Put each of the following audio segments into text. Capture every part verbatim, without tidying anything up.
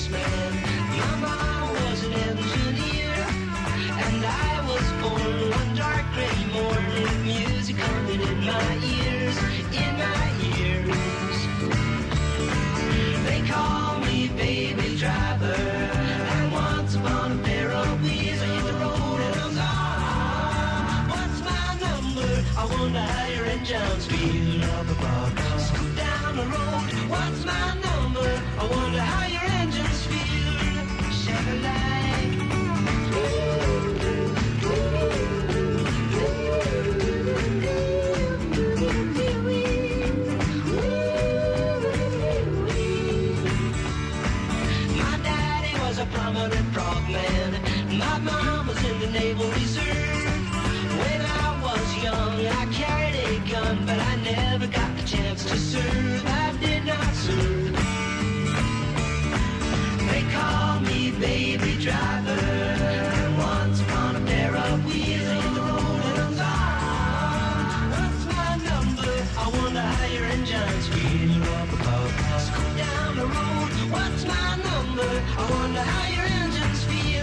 spaceman. My mom was an engineer, and I was born one dark gray morning with music coming in my ears, in my ears. They call me baby driver, and once upon a pair of wheels I hit the road and I'm gone. What's my number? I wonder how your engines feel. Scoot down the road. What's my number? I wonder how your engines feel. Chevrolet. My daddy was a prominent frogman. My mom was in the Naval Reserve. When I was young, I carried a gun, but I never got the chance to serve. I did not serve. They call me baby driver, and once upon a pair of wheels in the road and I'm gone. What's my number? I wonder how your engines feel. Scoot down the road. What's my number? I wonder how your engines feel.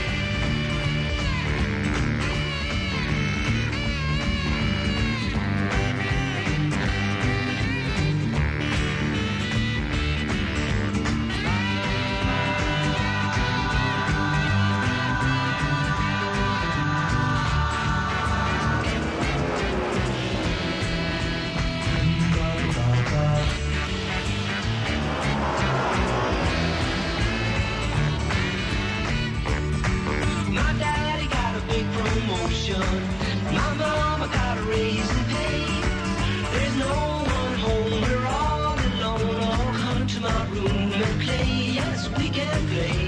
My daddy got a big promotion. My mama got a raise in pay. There's no one home, we're all alone. All come to my room and play. Yes, we can play.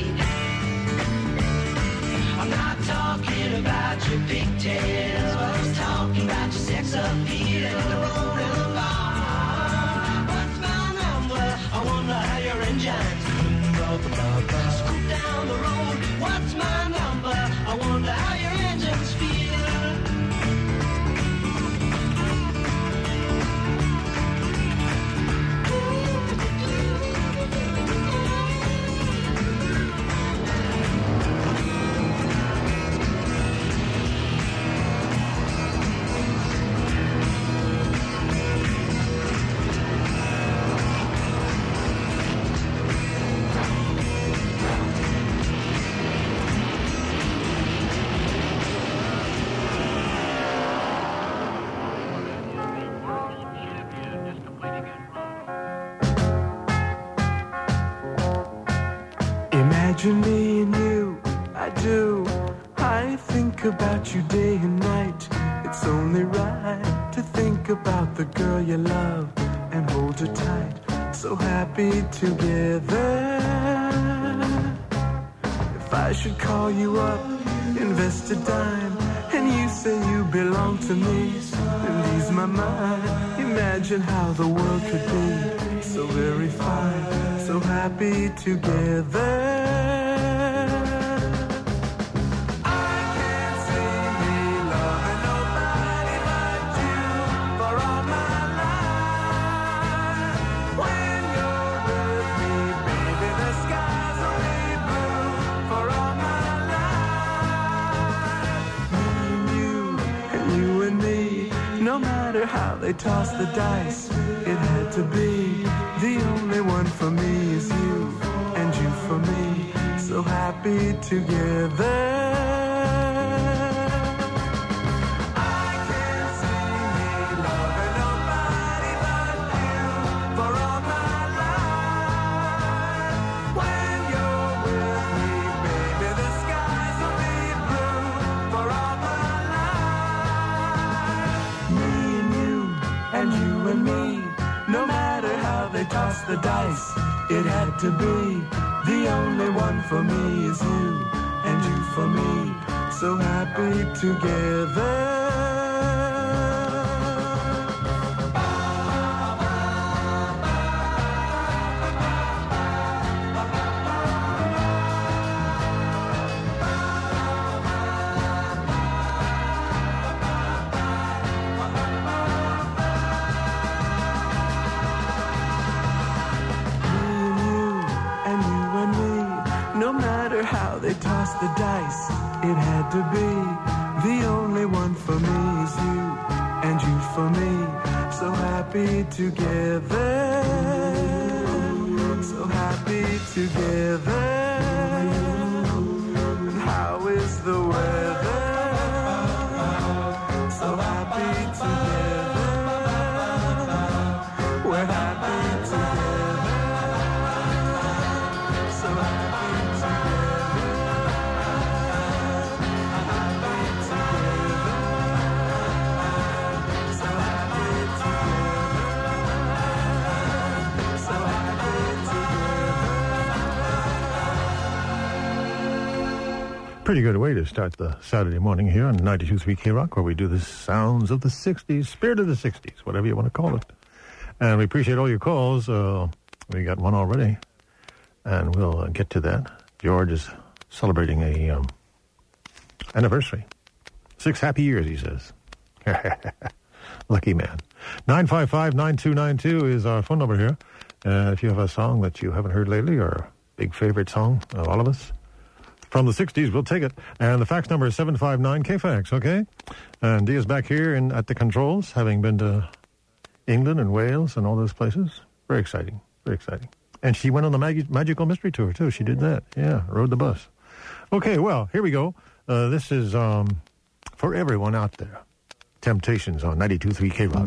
I'm not talking about your pigtails, but I'm talking about your sex appeal and the road and the bar. What's my number? I wonder how your engines scoot down the road. What's my number? I wonder how your engines feel. Imagine me and you, I do. I think about you day and night. It's only right to think about the girl you love and hold her tight. So happy together. If I should call you up, invest a dime, and you say you belong to me, and ease my mind. Imagine how the world could be so very fine, so happy together. How they toss the dice, it had to be. The only one for me is you, and you for me, so happy together. Toss the dice, it had to be. The only one for me is you, and you for me, so happy together. And you and me, they tossed the dice, it had to be. The only one for me is you, and you for me. So happy together, so happy together. And how is the weather? So happy together, we're happy together. So happy together, happy together. So happy together, so happy together. Pretty good way to start the Saturday morning here on ninety-two point three K-Rock, where we do the sounds of the sixties, spirit of the sixties, whatever you want to call it. And we appreciate all your calls. Uh, we got one already, and we'll uh, get to that. George is celebrating a um, anniversary. Six happy years, he says. Lucky man. nine five five, nine two nine two is our phone number here. Uh, if you have a song that you haven't heard lately, or a big favorite song of all of us, from the sixties, we'll take it. And the fax number is seven five nine K FAX, okay? And Dia's back here in, at the controls, having been to England and Wales and all those places. Very exciting, very exciting. And she went on the Mag- Magical Mystery Tour, too. She did that. Yeah, rode the bus. Okay, well, here we go. Uh, this is um, for everyone out there. Temptations on ninety-two point three K-Rock.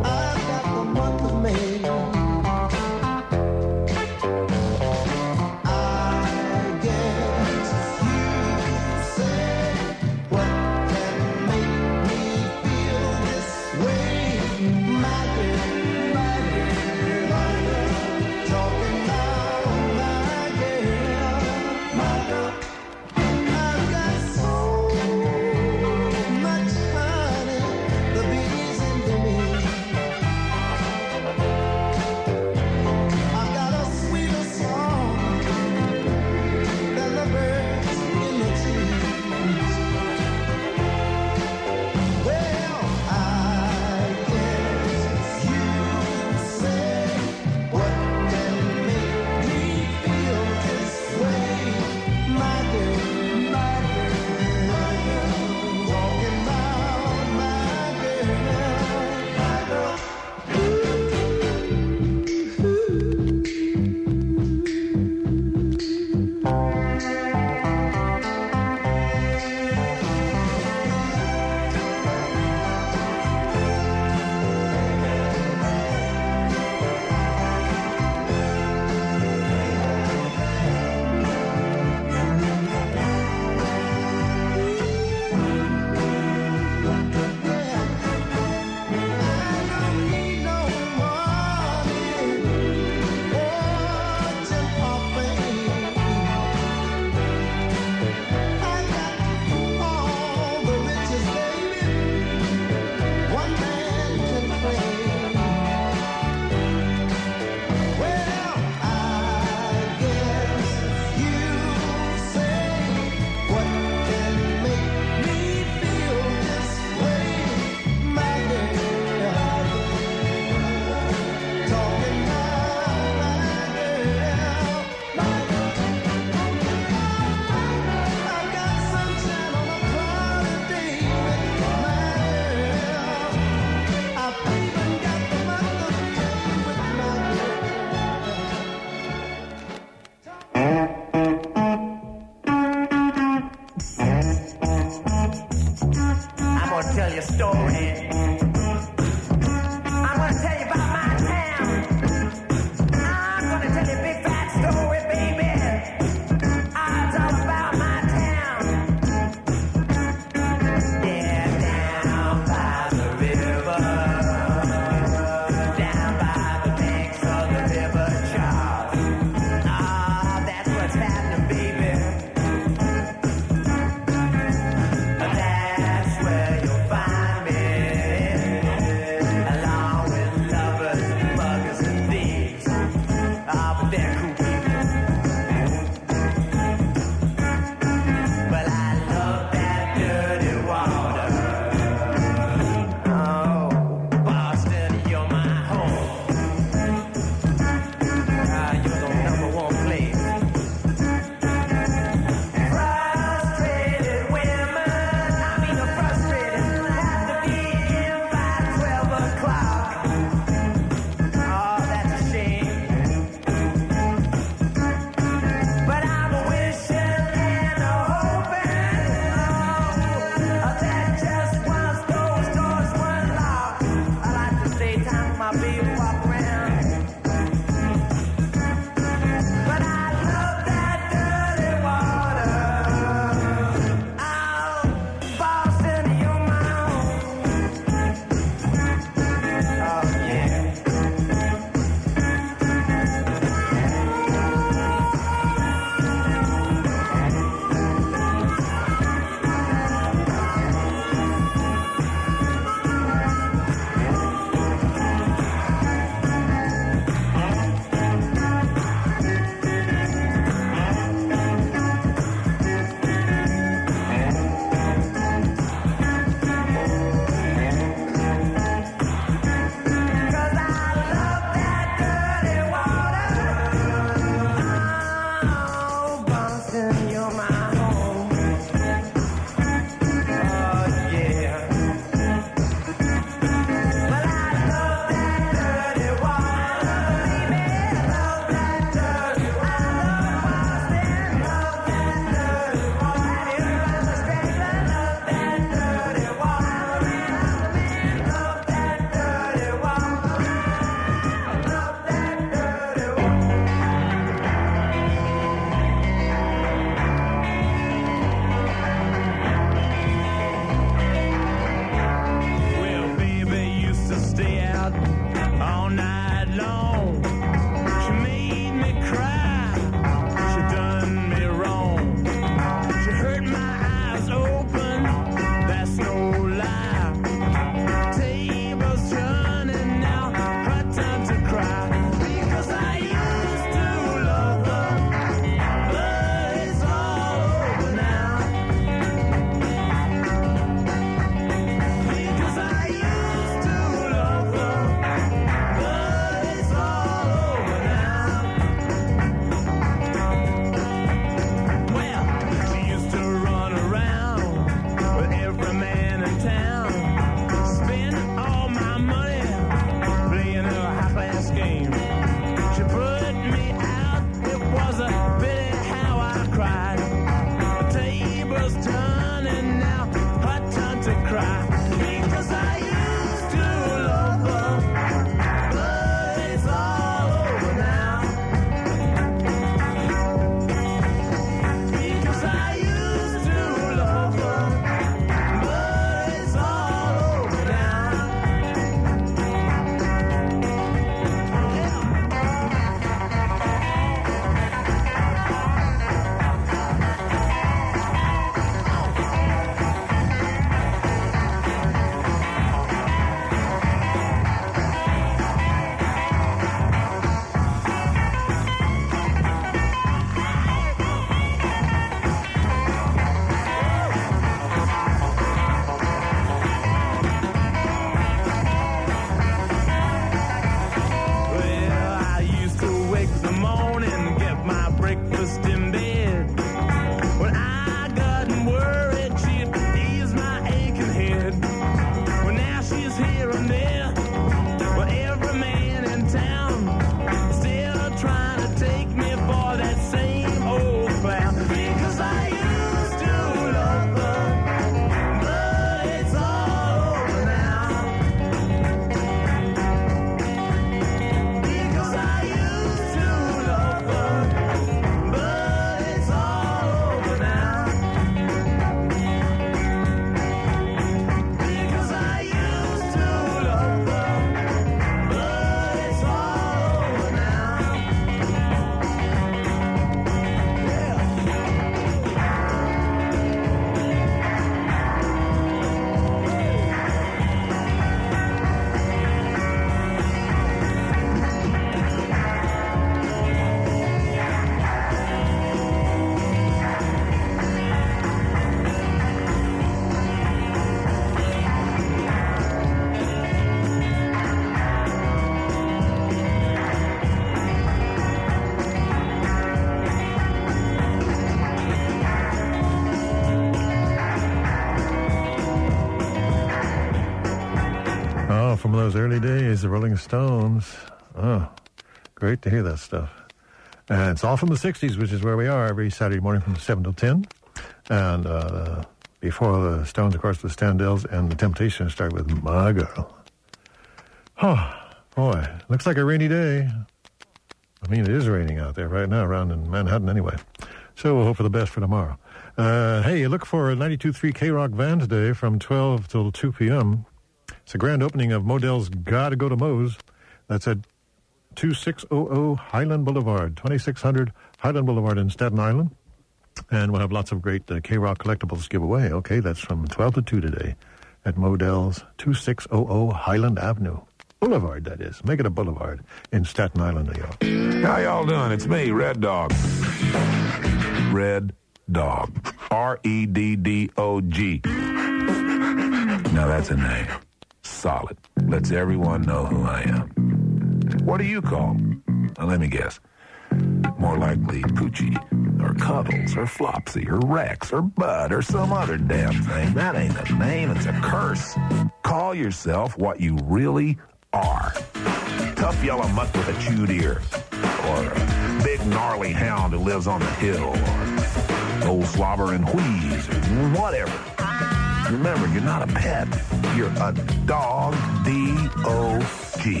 from those early days, the Rolling Stones. Oh, great to hear that stuff. And it's all from the sixties, which is where we are every Saturday morning from seven till ten. And uh, before the Stones, of course, the Standells and the Temptations start with My Girl. Oh, boy, looks like a rainy day. I mean, it is raining out there right now around in Manhattan anyway. So we'll hope for the best for tomorrow. Uh, hey, look for ninety-two point three K-Rock Vans Day from twelve till two p.m. It's a grand opening of Modell's Gotta Go to Moe's. That's at twenty-six hundred Highland Boulevard, twenty-six hundred Highland Boulevard in Staten Island. And we'll have lots of great uh, K-Rock collectibles giveaway. Okay, that's from twelve to two today at Modell's twenty-six hundred Highland Avenue. Boulevard, that is. Make it a boulevard in Staten Island, New York. How y'all doing? It's me, Red Dog. Red Dog. R E D D O G. Now that's a name. Solid. Lets everyone know who I am. What do you call? Now, let me guess. More likely Poochie, or Cuddles, or Flopsy, or Rex, or Bud, or some other damn thing. That ain't a name, it's a curse. Call yourself what you really are. Tough yellow mutt with a chewed ear, or a big gnarly hound who lives on the hill, or old slobber and wheeze, or whatever. Remember, you're not a pet. You're a dog, D O G.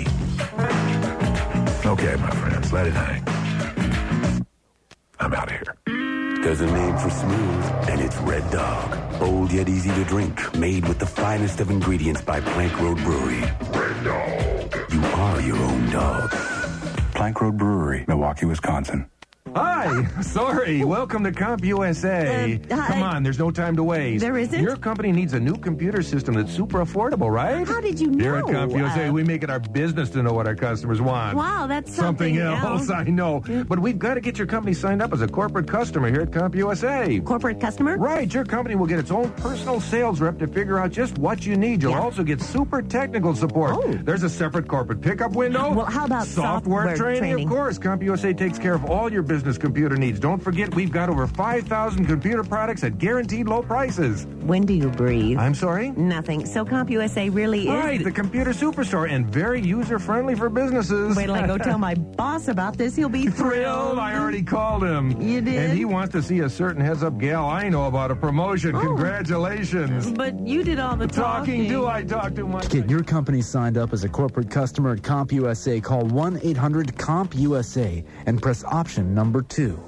Okay, my friends, let it hang. I'm out of here. There's a name for smooth, and it's Red Dog. Bold yet easy to drink, made with the finest of ingredients by Plank Road Brewery. Red Dog. You are your own dog. Plank Road Brewery, Milwaukee, Wisconsin. Hi. Sorry. Welcome to CompUSA. Uh, hi. Come on, there's no time to waste. There isn't? Your company needs a new computer system that's super affordable, right? How did you know? Here at CompUSA, Uh, we make it our business to know what our customers want. Wow, that's something, else. I know. But we've got to get your company signed up as a corporate customer here at CompUSA. Corporate customer? Right. Your company will get its own personal sales rep to figure out just what you need. You'll Yeah. also get super technical support. Oh. There's a separate corporate pickup window. Well, how about software training? training? Of course. CompUSA takes care of all your business computer needs. Don't forget, we've got over five thousand computer products at guaranteed low prices. When do you breathe? I'm sorry? Nothing. So CompUSA really is... Right, the computer superstore, and very user-friendly for businesses. Wait till I go tell my boss about this. He'll be thrilled. Thrilled. I already called him. You did? And he wants to see a certain heads-up gal I know about a promotion. Oh. Congratulations. But you did all the talking. Talking, do I talk too much? To get your company signed up as a corporate customer at CompUSA, call one eight hundred C O M P U S A and press option number two.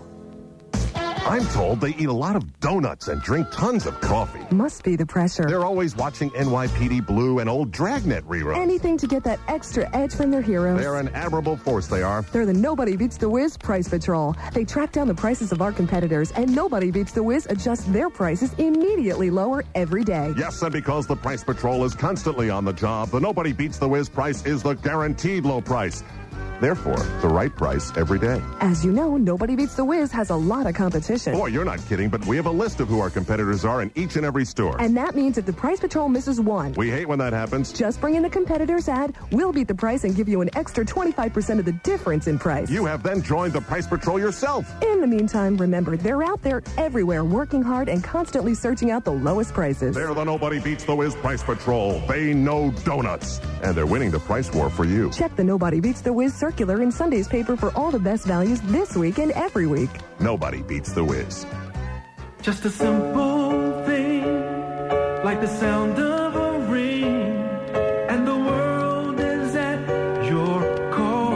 I'm told they eat a lot of donuts and drink tons of coffee. Must be the pressure. They're always watching N Y P D Blue and old Dragnet reruns. Anything to get that extra edge from their heroes. They're an admirable force, they are. They're the Nobody Beats the Whiz Price Patrol. They track down the prices of our competitors, and Nobody Beats the Whiz adjusts their prices immediately lower every day. Yes, and because the Price Patrol is constantly on the job, the Nobody Beats the Whiz price is the guaranteed low price. Therefore, the right price every day. As you know, Nobody Beats the Whiz has a lot of competition. Boy, you're not kidding, but we have a list of who our competitors are in each and every store. And that means if the Price Patrol misses one, We hate when that happens. just bring in the competitor's ad, we'll beat the price and give you an extra twenty-five percent of the difference in price. You have then joined the Price Patrol yourself. In the meantime, remember, they're out there everywhere working hard and constantly searching out the lowest prices. They're the Nobody Beats the Whiz Price Patrol. They know donuts. And they're winning the price war for you. Check the Nobody Beats the Whiz circular in Sunday's paper for all the best values this week and every week. Nobody beats the Whiz. Just a simple thing, like the sound of a ring, and the world is at your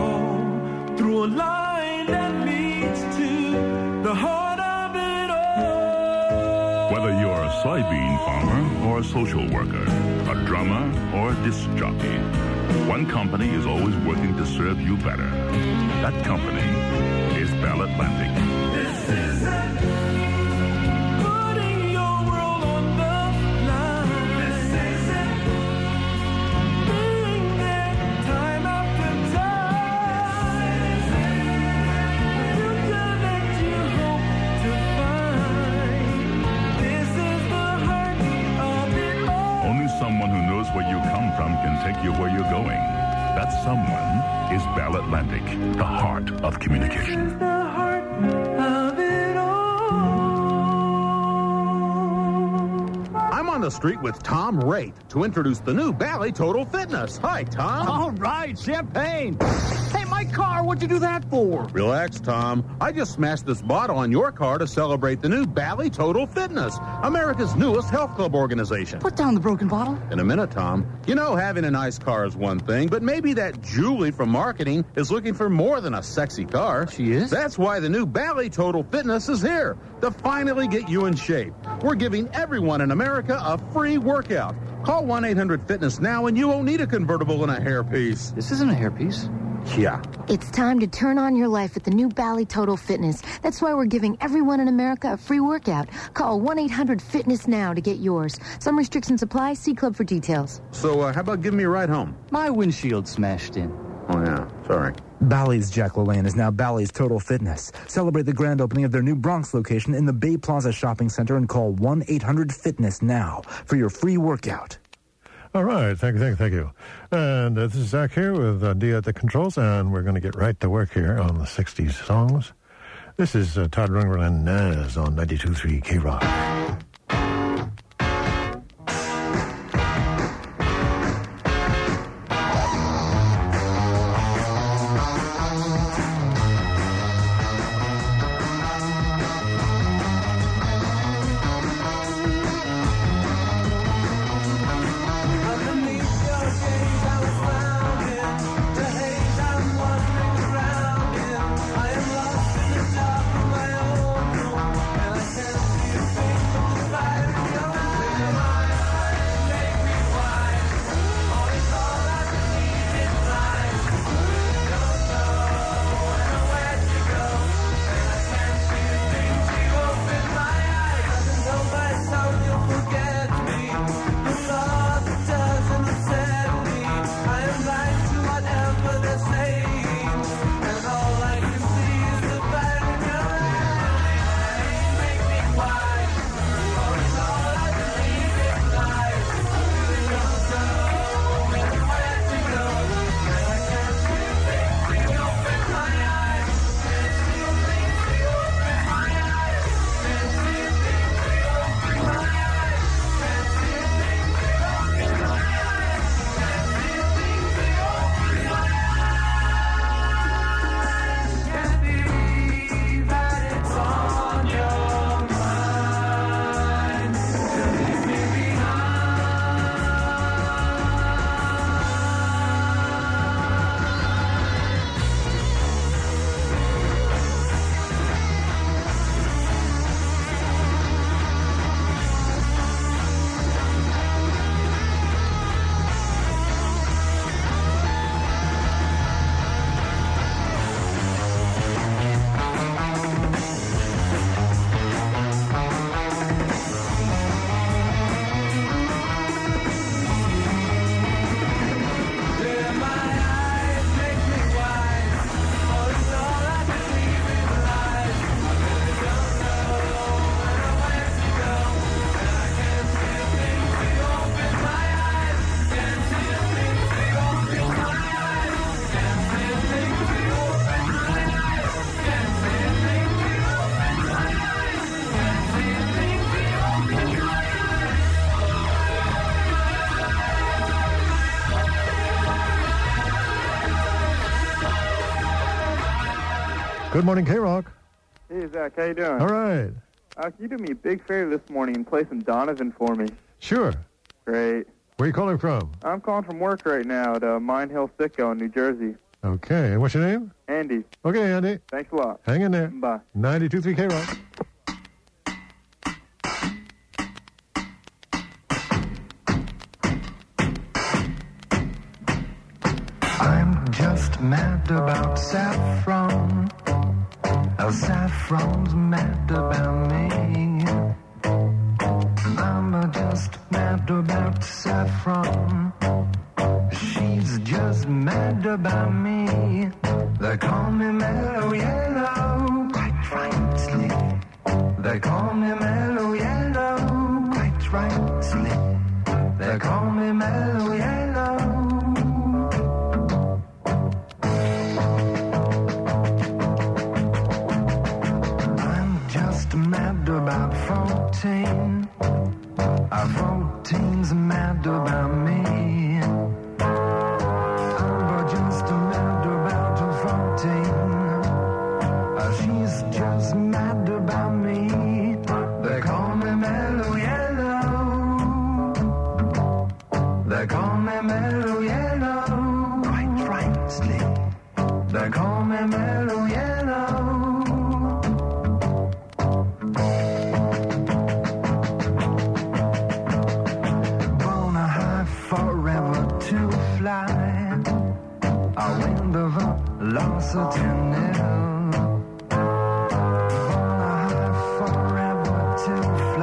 call, through a line that leads to the heart of it all. Whether you're a soybean farmer or a social worker, a drummer or a disc jockey, one company is always working to serve you better. That company is Bell Atlantic. This is it. Putting your world on the line. This is it. Being there time after time. The future that you hope to find. This is the heart of it all. Only someone who knows where you come from can take you where you're going. That someone is Bell Atlantic, the heart of communication. The heart of it all. I'm on the street with Tom Raitt to introduce the new Bally Total Fitness. Hi, Tom. All right, champagne. Hey, my car, what'd you do that for? Relax, Tom. I just smashed this bottle on your car to celebrate the new Bally Total Fitness, America's newest health club organization. Put down the broken bottle. In a minute, Tom. You know, having a nice car is one thing, but maybe that Julie from marketing is looking for more than a sexy car. She is? That's why the new Bally Total Fitness is here to finally get you in shape. We're giving everyone in America a free workout. Call one eight hundred fitness now and you won't need a convertible and a hairpiece. This isn't a hairpiece. Yeah. It's time to turn on your life with the new Bally Total Fitness. That's why we're giving everyone in America a free workout. Call one eight hundred fitness now to get yours. Some restrictions apply. See Club for details. So uh, how about giving me a ride home? My windshield smashed in. Oh, yeah. Sorry. Bally's Jack LaLanne is now Bally's Total Fitness. Celebrate the grand opening of their new Bronx location in the Bay Plaza Shopping Center and call one eight hundred fitness now for your free workout. All right. Thank you, thank you, thank you. And uh, this is Zach here with uh, Dia at the controls, and we're going to get right to work here on the sixties songs. This is uh, Todd Rundgren and Naz on ninety-two point three K-Rock. Good morning, K-Rock. Hey, Zach, how you doing? All right. Uh, can you do me a big favor this morning and play some Donovan for me? Sure. Great. Where are you calling from? I'm calling from work right now at uh, Mine Hill Sitco in New Jersey. Okay. And what's your name? Andy. Okay, Andy. Thanks a lot. Hang in there. Bye. ninety-two point three K-Rock. I'm just mad about saffron. Oh, saffron's mad about me. I'm just mad about saffron. She's just mad about me. They call me Mellow Yellow, quite rightly. They call me Mellow Yellow, quite rightly. They call me Mellow Yellow. I'm just mad about fourteen. I vote Mellow Yellow. Quite right, Slick. They call me Mellow Yellow. Forever to fly, a wind of velocity now. Forever to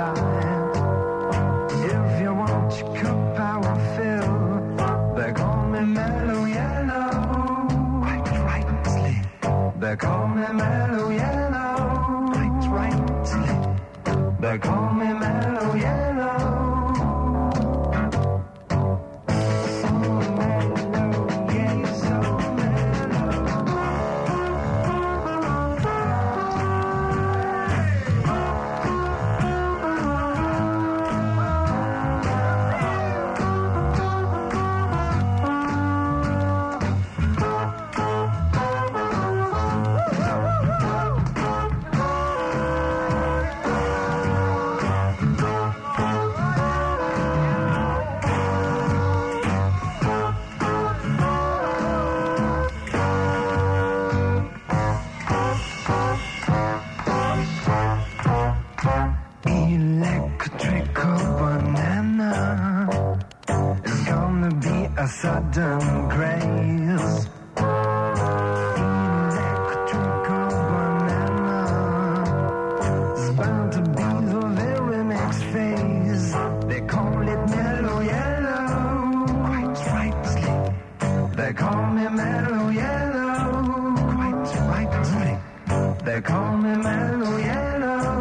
fly. If you want your cup power fill, they call me Mellow Yellow. Quite rightly, they call me Mellow Yellow. Quite rightly, they call me Mellow Yellow. A sudden grace. Electrical banana is bound to be the very next phase. They call it Mellow Yellow. Quite rightly, they call me Mellow Yellow. Quite rightly, they call me Mellow Yellow.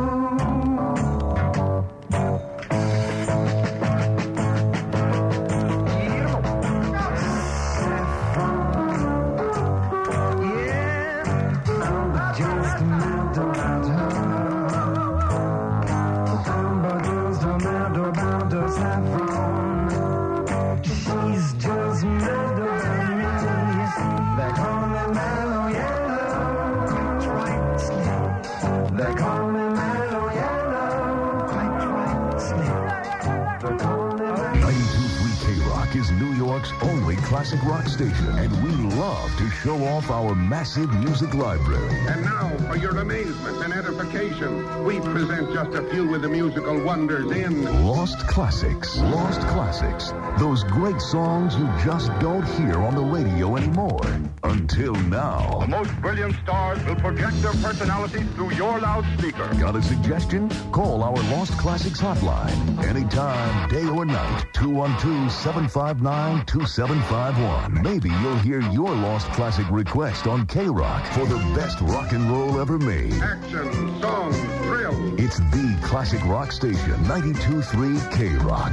She's just mad over me. They call me Mellow Yellow. Quite rightly, they call me Mellow Yellow. Quite rightly, they call me Mellow. ninety-two point three K-Rock is New York's only classic rock station, and we love to show off our massive music library. And now, for your amazement and edification, we present just a few of the musical wonders in Lost Classics. Lost Classics. Those great songs you just don't hear on the radio anymore. Until now. The most brilliant stars will project their personalities through your loudspeaker. Got a suggestion? Call our Lost Classics hotline. Anytime, day or night. two one two, seven five nine, two seven five one. Maybe you'll hear your Lost Classic request on K-Rock for the best rock and roll ever made. Action, songs, thrills. It's the classic rock station, ninety-two point three K-Rock.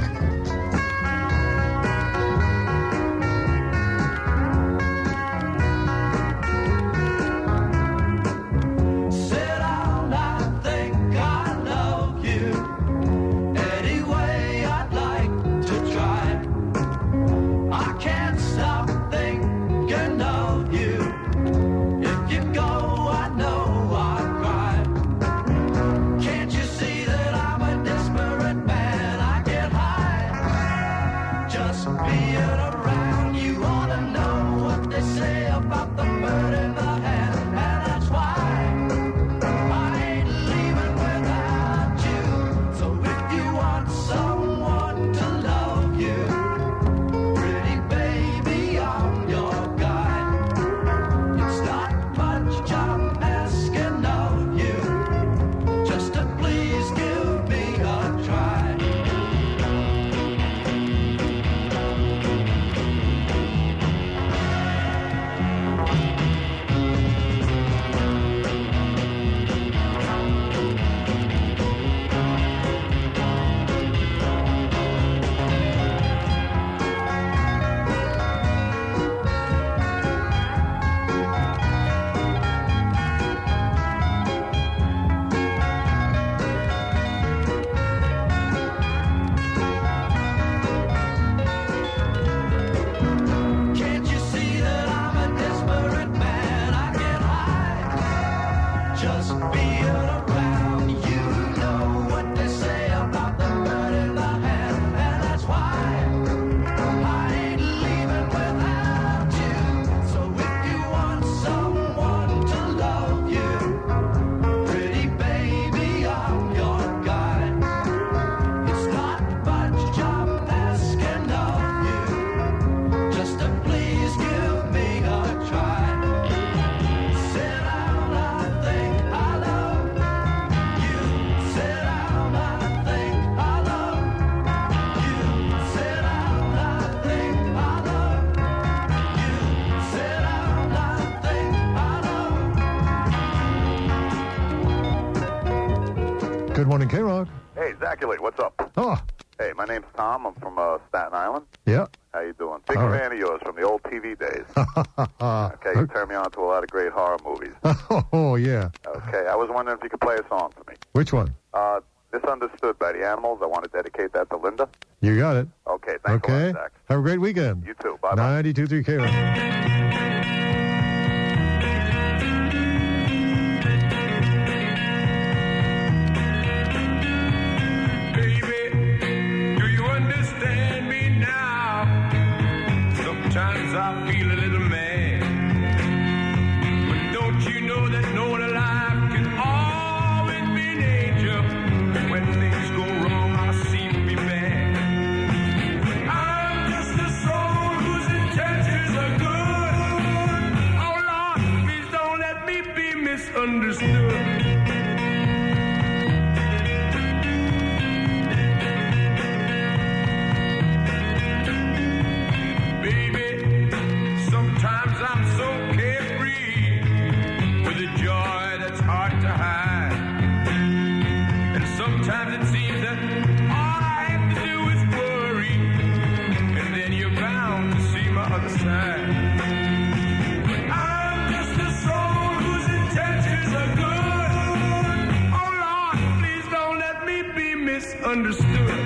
Can't you see that I'm a desperate man? I get high Morning, K-Rock. Hey, Zachary, what's up? Oh. Hey, my name's Tom. I'm from uh, Staten Island. Yeah. How you doing? Big All fan right. of yours from the old T V days. Okay, you turned me on to a lot of great horror movies. Oh, yeah. Okay, I was wondering if you could play a song for me. Which one? Uh, Misunderstood by the Animals. I want to dedicate that to Linda. You got it. Okay, thanks a Okay. lot, Zach. Have a great weekend. You too. Bye-bye. ninety-two point three K-Rock. Do you understand me now? Sometimes I feel a little mad. But don't you know that no one alive can always be an angel? When things go wrong, I seem to be bad. I'm just a soul whose intentions are good. Oh Lord, please don't let me be misunderstood. Sometimes I'm so carefree with a joy that's hard to hide. And sometimes it seems that all I have to do is worry. And then you're bound to see my other side. I'm just a soul whose intentions are good. Oh Lord, please don't let me be misunderstood.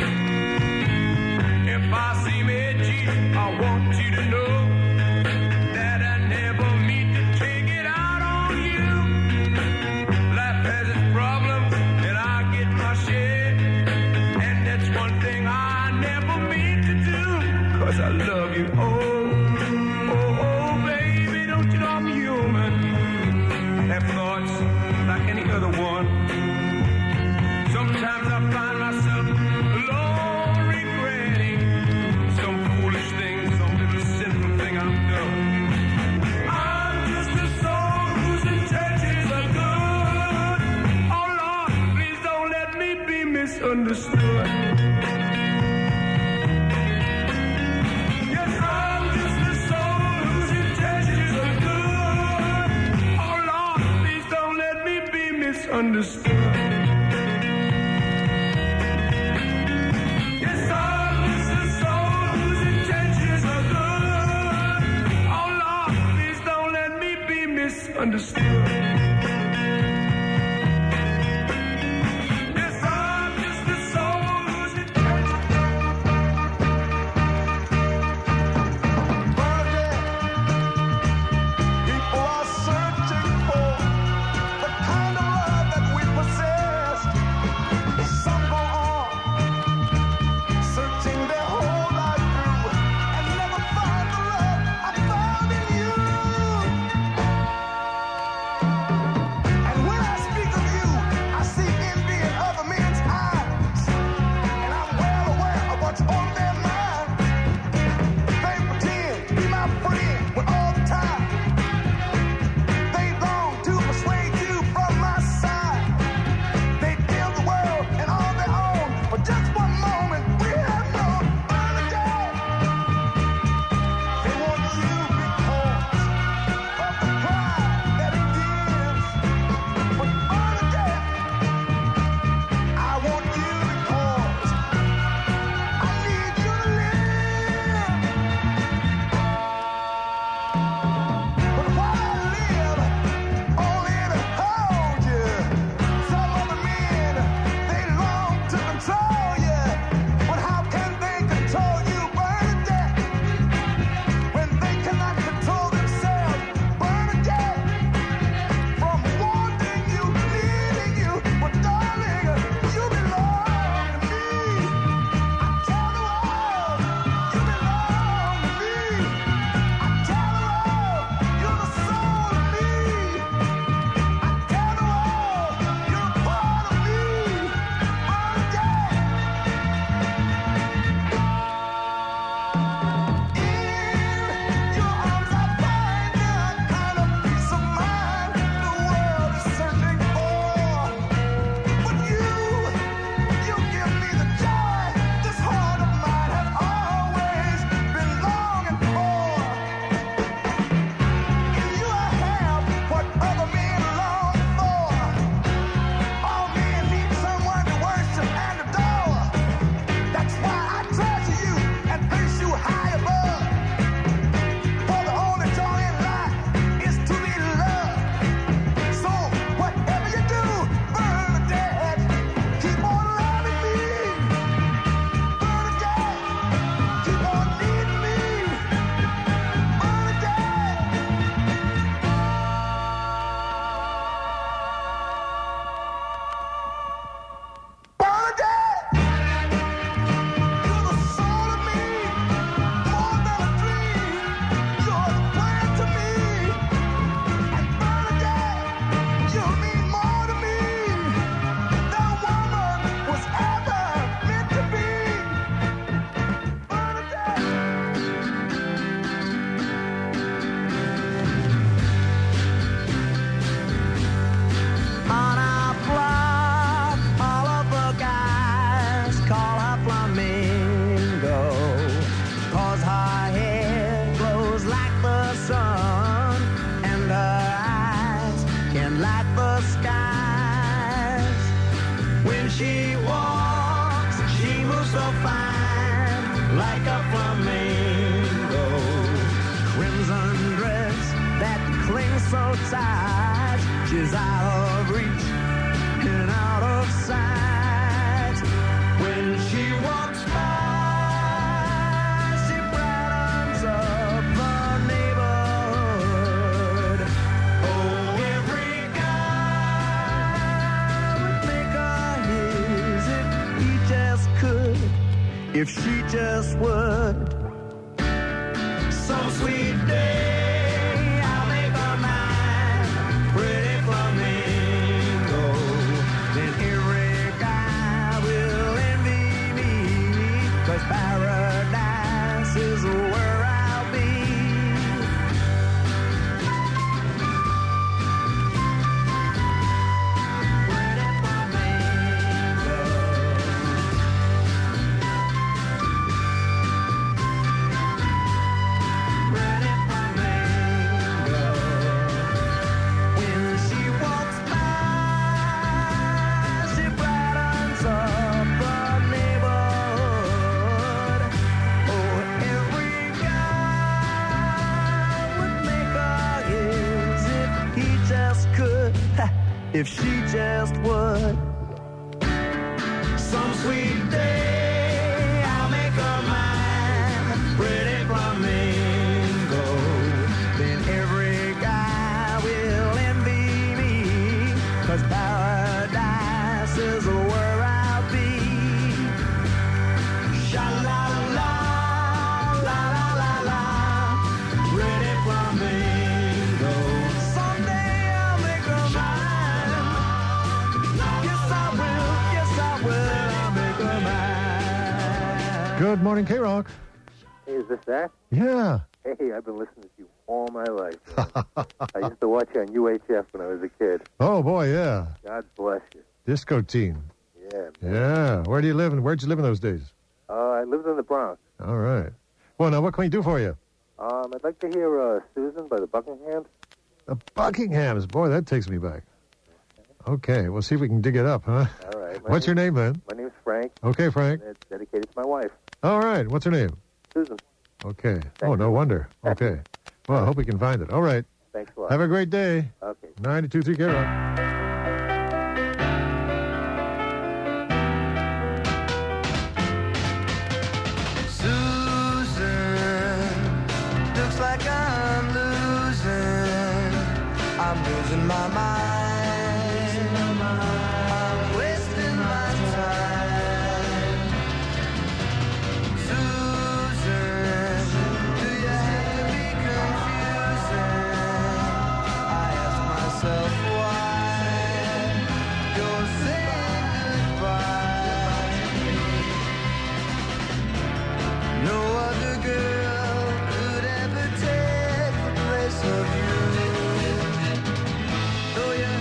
If I seem edgy, I want you to know that I never mean to take it out on you. Life has its problems, and I get my share. And that's one thing I never mean to do, 'cause I love you. Oh, oh, oh, baby, don't you know I'm human? I have thoughts like any other one. Sometimes I find myself alone regretting some foolish thing, some little sinful thing I've done. I'm just a soul whose intentions are good. Oh Lord, please don't let me be misunderstood. Yes, I'm just a soul whose intentions are good. Oh Lord, please don't let me be misunderstood. Yes, I'm just a soul whose intentions are good. Oh Lord, please don't let me be misunderstood. Yes, I'm just a soul whose intentions. People are searching for the kind of love that we possess. Some go on searching their whole life through and never find the love I found in you. sight. She's out of reach and out of sight. When she walks by, she brightens up the neighborhood. Oh, every guy would make her his if he just could, if she just would. Some sweet day, I'll make her mine, pretty flamingo. Then every guy will envy me, 'cause paradise is where I'll be. Pretty flamingo. Pretty flamingo. When she walks by, she brightens up the neighborhood. Oh, every guy would make her his if he just could, if she just would. Some sweet day, I'll make her mine, pretty flamingo. Then every guy will envy me, 'cause paradise is where I'll be. Sha-la-la, la-la-la-la, pretty flamingo. Someday I'll make her mine. Yes, I will, yes, I will, I'll make her mine. Good morning, K-Rock. Hey, is this Zach? Yeah. Hey, I've been listening to you all my life. man. I used to watch you on U H F when I was a kid. Oh, boy, yeah. God bless you. Disco team. Yeah. Yeah. Where do you live, and where'd you live in those days? Uh, I lived in the Bronx. All right. Well, now, what can we do for you? Um, I'd like to hear uh, Susan by the Buckinghams. The Buckinghams. Boy, that takes me back. Okay, we'll see if we can dig it up, huh? All right. my What's your name, then? My name's Frank. Okay, Frank. And it's dedicated to my wife, All right. What's her name? Susan. Okay. Oh, no wonder. Okay. Well, I hope we can find it. All right. Thanks a lot. Have a great day. Okay. ninety-two point three K-Rock. Susan, looks like I'm losing. I'm losing my mind. I'm wasting my time. Susan, do you have to be confusing? I ask myself why you're saying goodbye. No other girl could ever take the place of you. Though your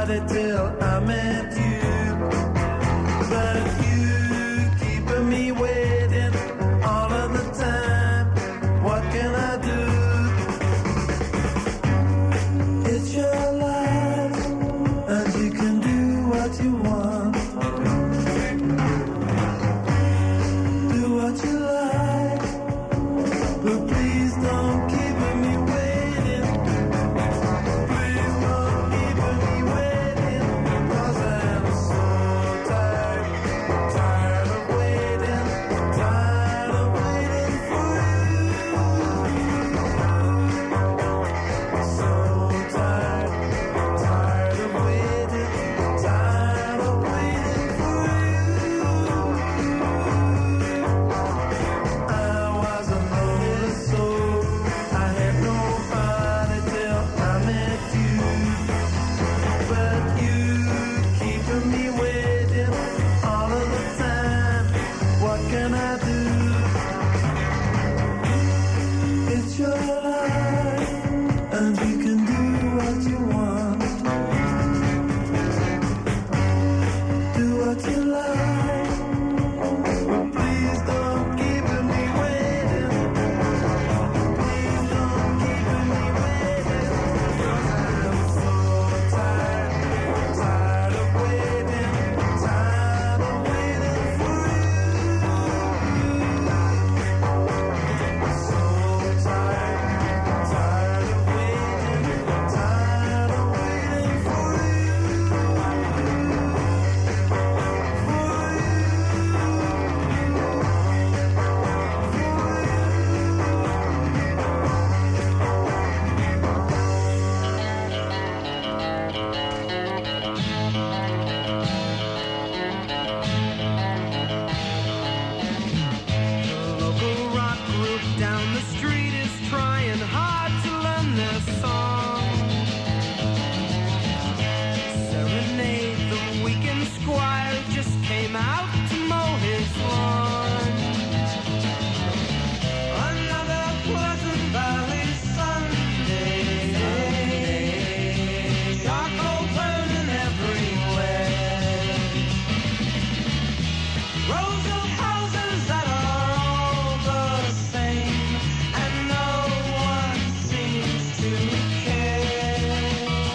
nobody till I met you. But you keeping me waiting all of the time. What can I do? It's your life, and you can do what you want. Do what you like, but please don't keep me waiting. Please don't keep me waiting, 'cause I'm so tired, tired of waiting, tired of waiting for you. So tired, tired of waiting, tired of waiting for you. I was a lonely soul, I had nobody till I met you. But you keeping me waiting all of the time. What can I do? It's your life, and you can do what you want. Do what you like. Please don't keep me waiting. Please don't keep me waiting. 'Cause I'm so tired, tired of waiting, tired of waiting for you. So tired, tired of waiting, tired of waiting for you. The local rock group down the street is trying hard to learn their song. Serenade the weekend squire who just came out to mow his lawn. Another Pleasant Valley Sunday. Charcoal burning everywhere. Rows of houses that are all the same, and no one seems to care.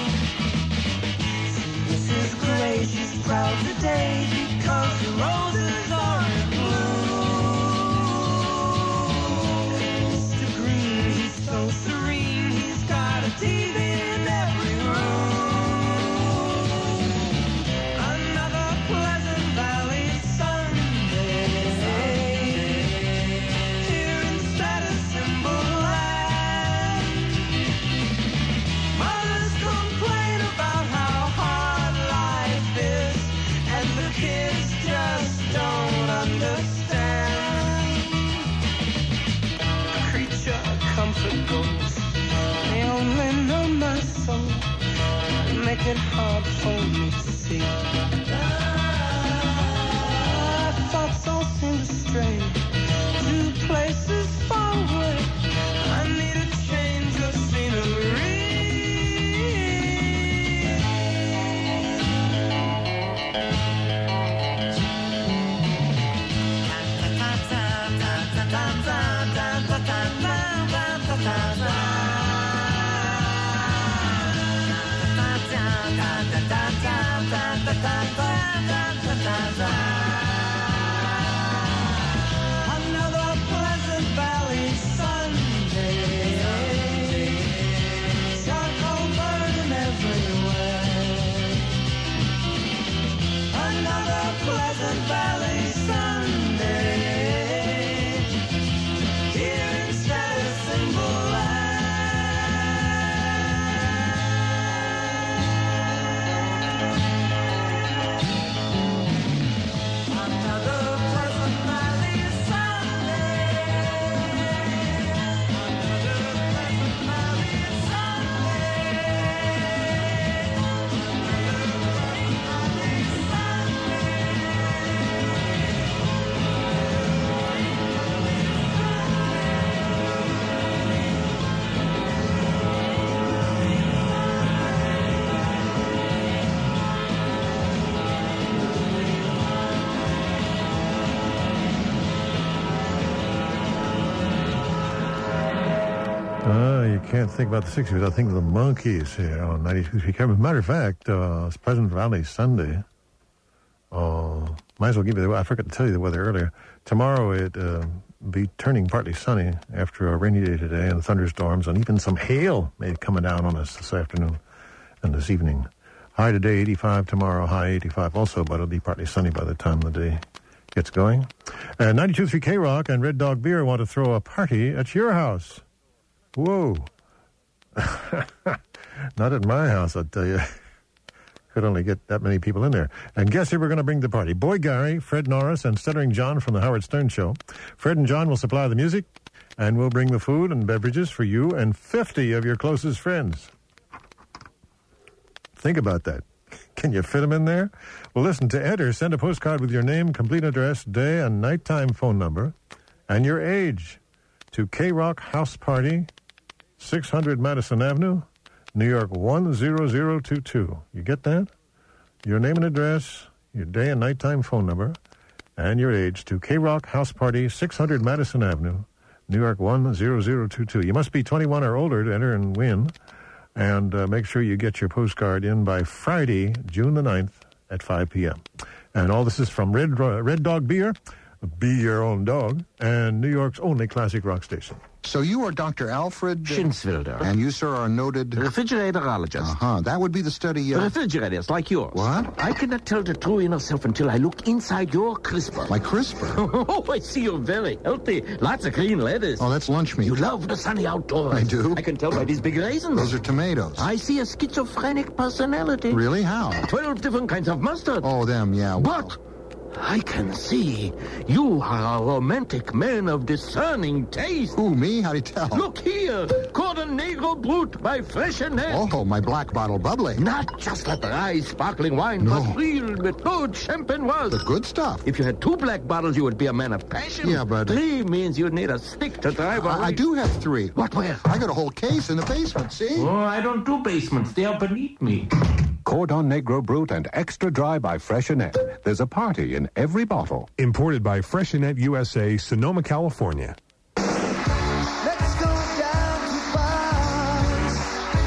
Missus Gray, she's proud today because the roses are in bloom. Mister Green, he's so serene, he's got a T V in every room. Another Pleasant Valley Sunday. Here in Status-Symbol-Land. Mothers complain about how hard life is, and the kids just don't understand. Creature comfort ghosts, they only know my soul, and make it hard for me to see. My thoughts all seem to stray to places far away. I need a change of scenery. Another Pleasant Valley Sunday. Charcoal burning everywhere. Another Pleasant Valley Sunday. Here in Status-Symbol-Land. Another Pleasant Valley Sunday. Another Pleasant Valley Sunday. Another Pleasant Valley Sunday. can't think about the sixties. I think of the Monkees here on ninety-two three K R O C. As a matter of fact, uh, it's Pleasant Valley Sunday. Uh, might as well give you the I forgot to tell you the weather earlier. Tomorrow it uh, be turning partly sunny after a rainy day today, and thunderstorms and even some hail may be coming down on us this afternoon and this evening. High today eighty-five, tomorrow high eighty-five also, but it'll be partly sunny by the time the day gets going. And ninety-two three K R O C and Red Dog Beer want to throw a party at your house. Whoa. Not at my house, I'll tell you. Could only get that many people in there. And guess who we're going to bring to the party? Boy Gary, Fred Norris, and Stuttering John from the Howard Stern Show. Fred and John will supply the music, and we'll bring the food and beverages for you and fifty of your closest friends. Think about that. Can you fit them in there? Well, listen, to enter, send a postcard with your name, complete address, day and nighttime phone number, and your age to K-Rock House Party, six hundred Madison Avenue, New York one zero zero two two. You get that? Your name and address, your day and nighttime phone number, and your age to K-Rock House Party, six hundred Madison Avenue, New York one zero zero two two. You must be twenty-one or older to enter and win. And uh, make sure you get your postcard in by Friday, June the ninth at five p.m. And all this is from Red, uh, Red Dog Beer, Be Your Own Dog, and New York's only classic rock station. So you are Doctor Alfred Schinswilder. And you, sir, are a noted refrigeratorologist. Uh-huh. That would be the study of refrigerators like yours. What? I cannot tell the true inner self until I look inside your crisper. My crisper? Oh, I see you're very healthy. Lots of green lettuce. Oh, that's lunch meat. You love the sunny outdoors. I do. I can tell by these big raisins. Those are tomatoes. I see a schizophrenic personality. Really? How? Twelve different kinds of mustard. Oh, them, yeah. Well. But I can see you are a romantic man of discerning taste. Who, me? How'd he tell? Look here, Cordon Negro Brut by Freshenet. Oh, my black bottle bubbly. Not just a dry sparkling wine, no. but real Méthode champenoise. The good stuff. If you had two black bottles, you would be a man of passion. Yeah, but three means you'd need a stick to drive. I, I do have three. What, where? I got a whole case in the basement, see? Oh, I don't do basements. They are beneath me. Cordon Negro Brut and Extra Dry by Freshenet. There's a party in every bottle. Imported by Freshenet U S A, Sonoma, California. Let's go down to Bob's.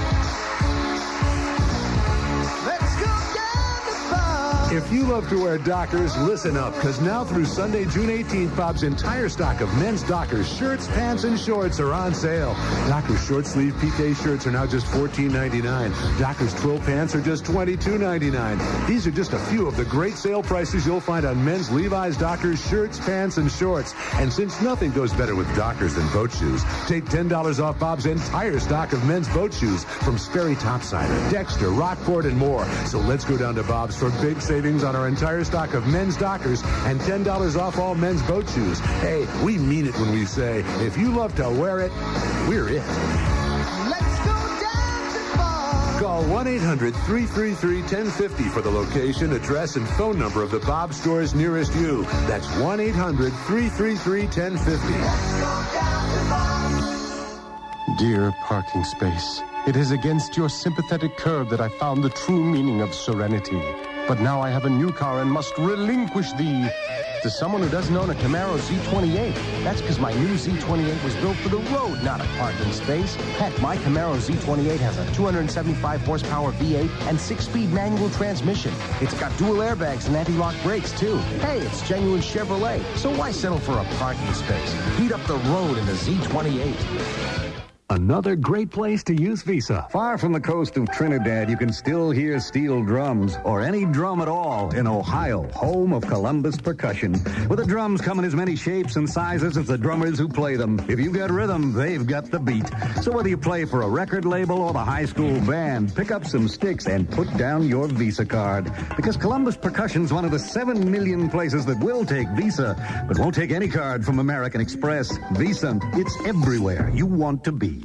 Let's go down to Bob's. If you love to wear Dockers, listen up, because now through Sunday, June eighteenth, Bob's entire stock of men's Dockers shirts, pants, and shorts are on sale. Dockers short sleeve P K shirts are now just fourteen ninety-nine. Dockers twill pants are just twenty-two ninety-nine. These are just a few of the great sale prices you'll find on men's Levi's Dockers shirts, pants, and shorts. And since nothing goes better with Dockers than boat shoes, take ten dollars off Bob's entire stock of men's boat shoes from Sperry Topsider, Dexter, Rockport, and more. So let's go down to Bob's for big savings on our entire stock of men's Dockers and ten dollars off all men's boat shoes. Hey, we mean it when we say, if you love to wear it, we're it. Let's go down to Bob's. Call one eight hundred three three three one zero five zero for the location, address, and phone number of the Bob's stores nearest you. That's one eight hundred three three three one zero five zero. Let's go down to Bob's. Dear parking space, it is against your sympathetic curve that I found the true meaning of serenity. But now I have a new car and must relinquish thee to someone who doesn't own a Camaro Z twenty-eight. That's because my new Z twenty-eight was built for the road, not a parking space. Heck, my Camaro Z twenty-eight has a two hundred seventy-five horsepower V eight and six-speed manual transmission. It's got dual airbags and anti-lock brakes, too. Hey, it's genuine Chevrolet, so why settle for a parking space? Heat up the road in the Z twenty-eight. Another great place to use Visa. Far from the coast of Trinidad, you can still hear steel drums, or any drum at all, in Ohio, home of Columbus Percussion. With the drums come in as many shapes and sizes as the drummers who play them. If you've got rhythm, they've got the beat. So whether you play for a record label or the high school band, pick up some sticks and put down your Visa card. Because Columbus Percussion's one of the seven million places that will take Visa, but won't take any card from American Express. Visa, it's everywhere you want to be.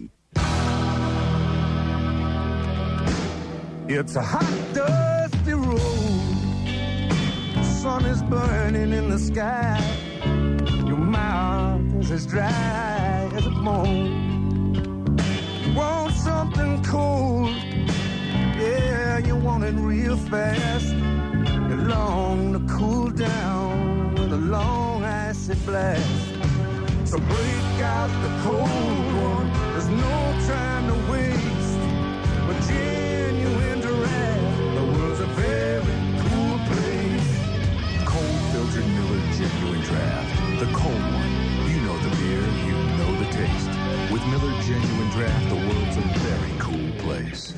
It's a hot, dusty road. The sun is burning in the sky. Your mouth is as dry as a bone. You want something cold. Yeah, you want it real fast. You long to cool down with a long acid blast. So break out the cold one. There's no time to waste. But genuine draft, the world's a very cool place. Cold filtered Miller Genuine Draft. The cold one. You know the beer, you know the taste. With Miller Genuine Draft, the world's a very cool place.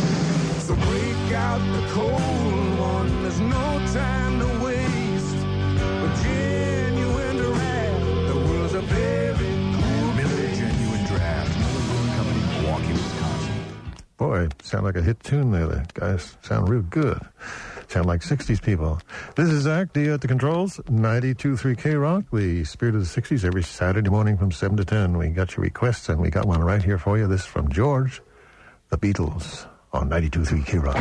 So break out the cold one. There's no time to waste. But genuine draft, the world's a very cool Miller Genuine Draft. Miller Brewing Company, Milwaukee, Wisconsin. Boy, sound like a hit tune there. The guys sound real good. Sound like sixties people. This is Zach D at the controls, ninety-two point three K-Rock, the spirit of the sixties, every Saturday morning from seven to ten. We got your requests, and we got one right here for you. This is from George, The Beatles, on ninety-two point three K-Rock.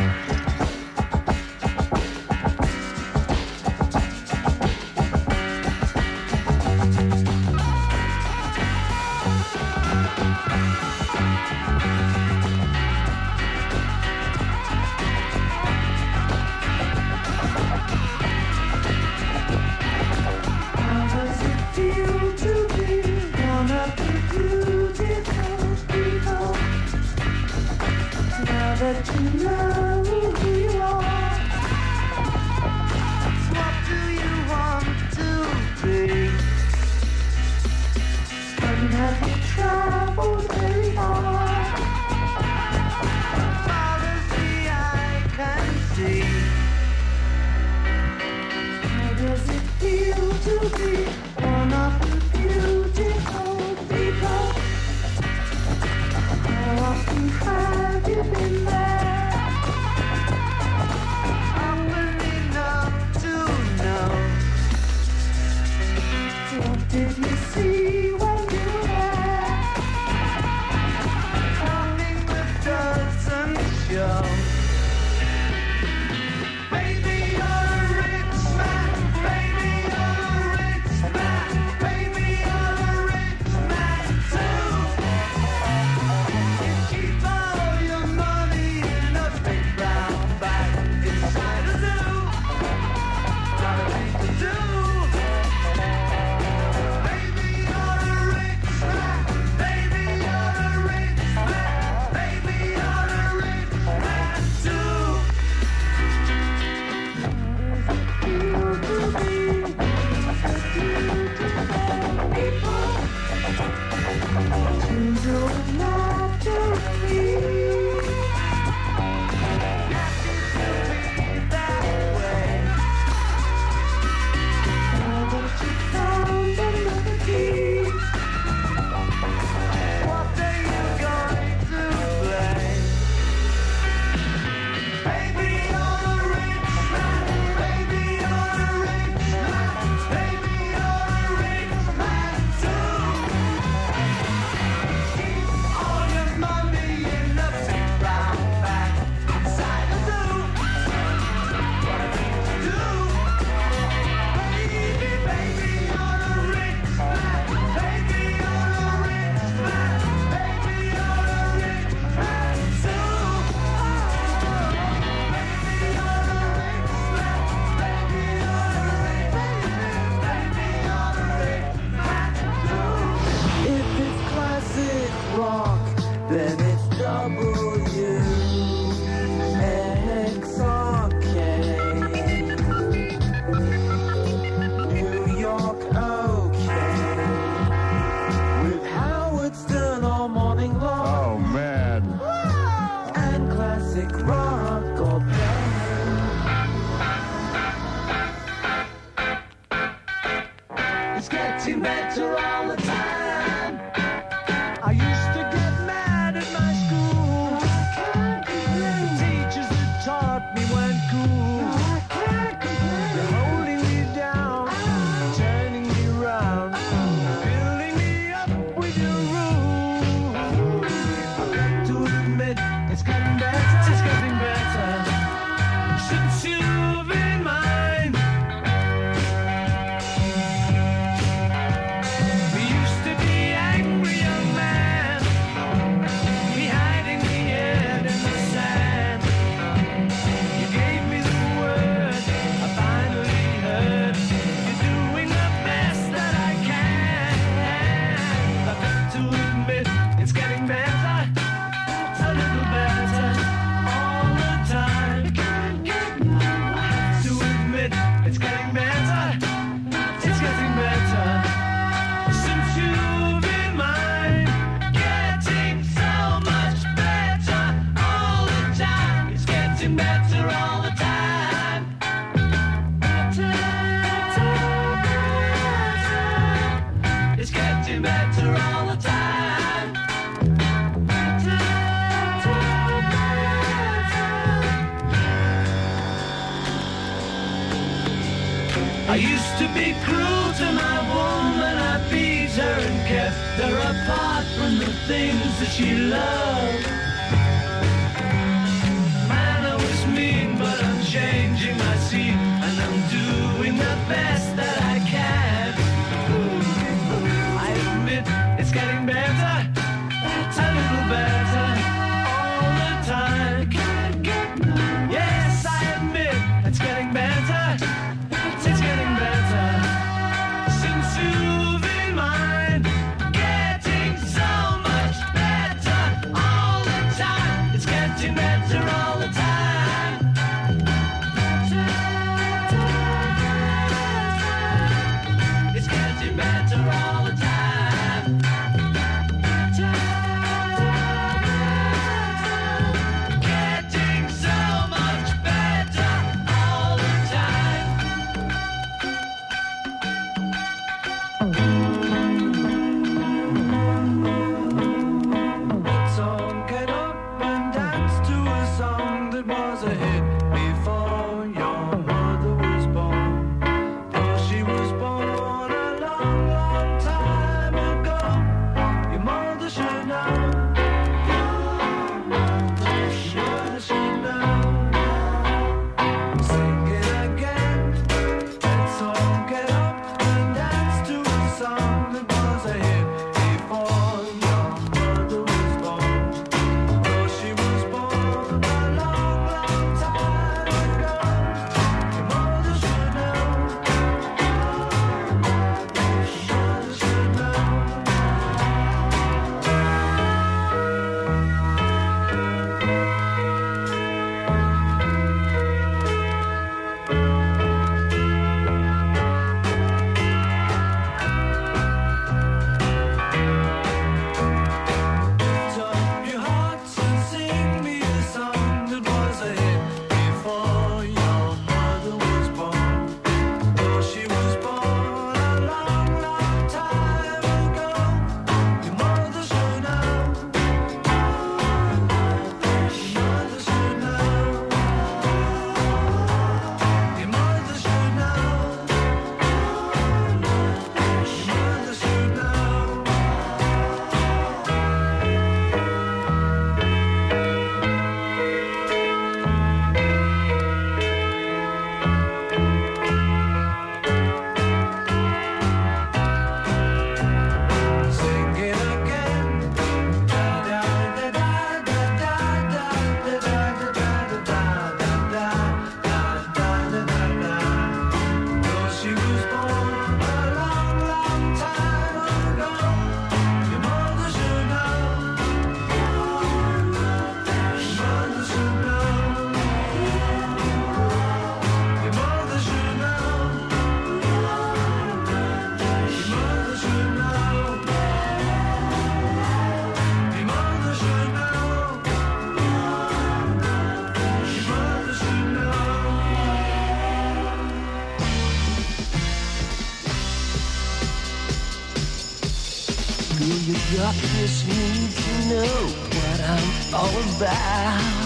Be I used to be cruel to my woman. I beat her and kept her apart from the things that she loved. Man, I was mean, but I'm changing my scene, and I'm doing the best that I can. I admit it's getting better, a little better all the time. Yes, I admit it's getting better. It's getting better since you've been mine. Getting so much better all the time. It's getting better all the time. It's getting better all the time. Getting so much better all the time. Song, get up and dance to a song that was a hit before your mother was born. Though she was born a long, long time ago, your mother should know. Your mother should, should know. Sing it again. Let's all get up and dance to a song that was a hit before your mother was born. Though she was born a long, long time ago, your mother should know. Your mother should know. Lift up your hearts and sing me a song that was a hit before your mother was born. Though she was born a long, long time ago, your mother should know. Your mother should know. Your mother should know. Your mother should know. Sing it again. Da da da da da da da da da da da da da da. Though she was born a long, long time ago, your mother should know. Your mother should know. Your mother should know. Your mother should know. Your mother should know. Your mother should know. Feel your darkness, need to know what I'm all about.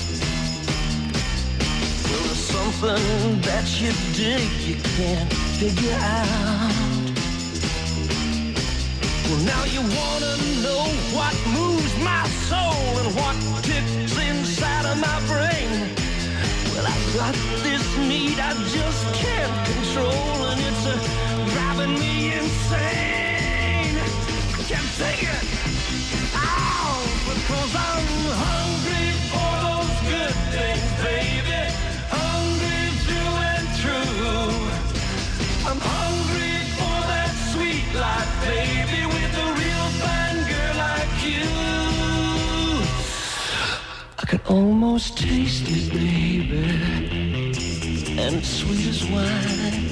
Well, there's something that you dig you can't figure out. Well, now you wanna know what moves my soul and what ticks inside of my brain. Well, I've got this need I just can't control, and it's uh, driving me insane. I can't take it. Ow! Because I'm hungry for those good things, baby. Hungry through and through. I'm hungry for that sweet life, baby, with a real fine girl like you. I can almost taste it, baby, and it's sweet as wine.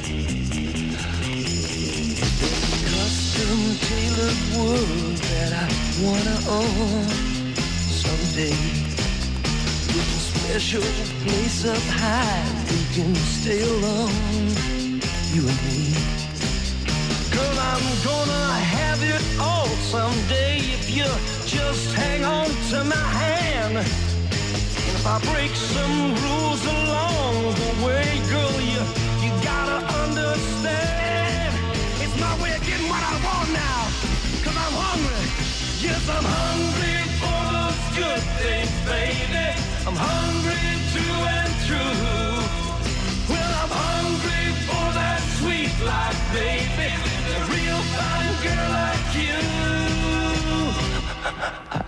Custom-tailored world that I wanna own someday. With a special place up high, we can stay alone, you and me. Girl, I'm gonna have it all someday if you just hang on to my hand. And if I break some rules along the way, girl, you, you gotta understand.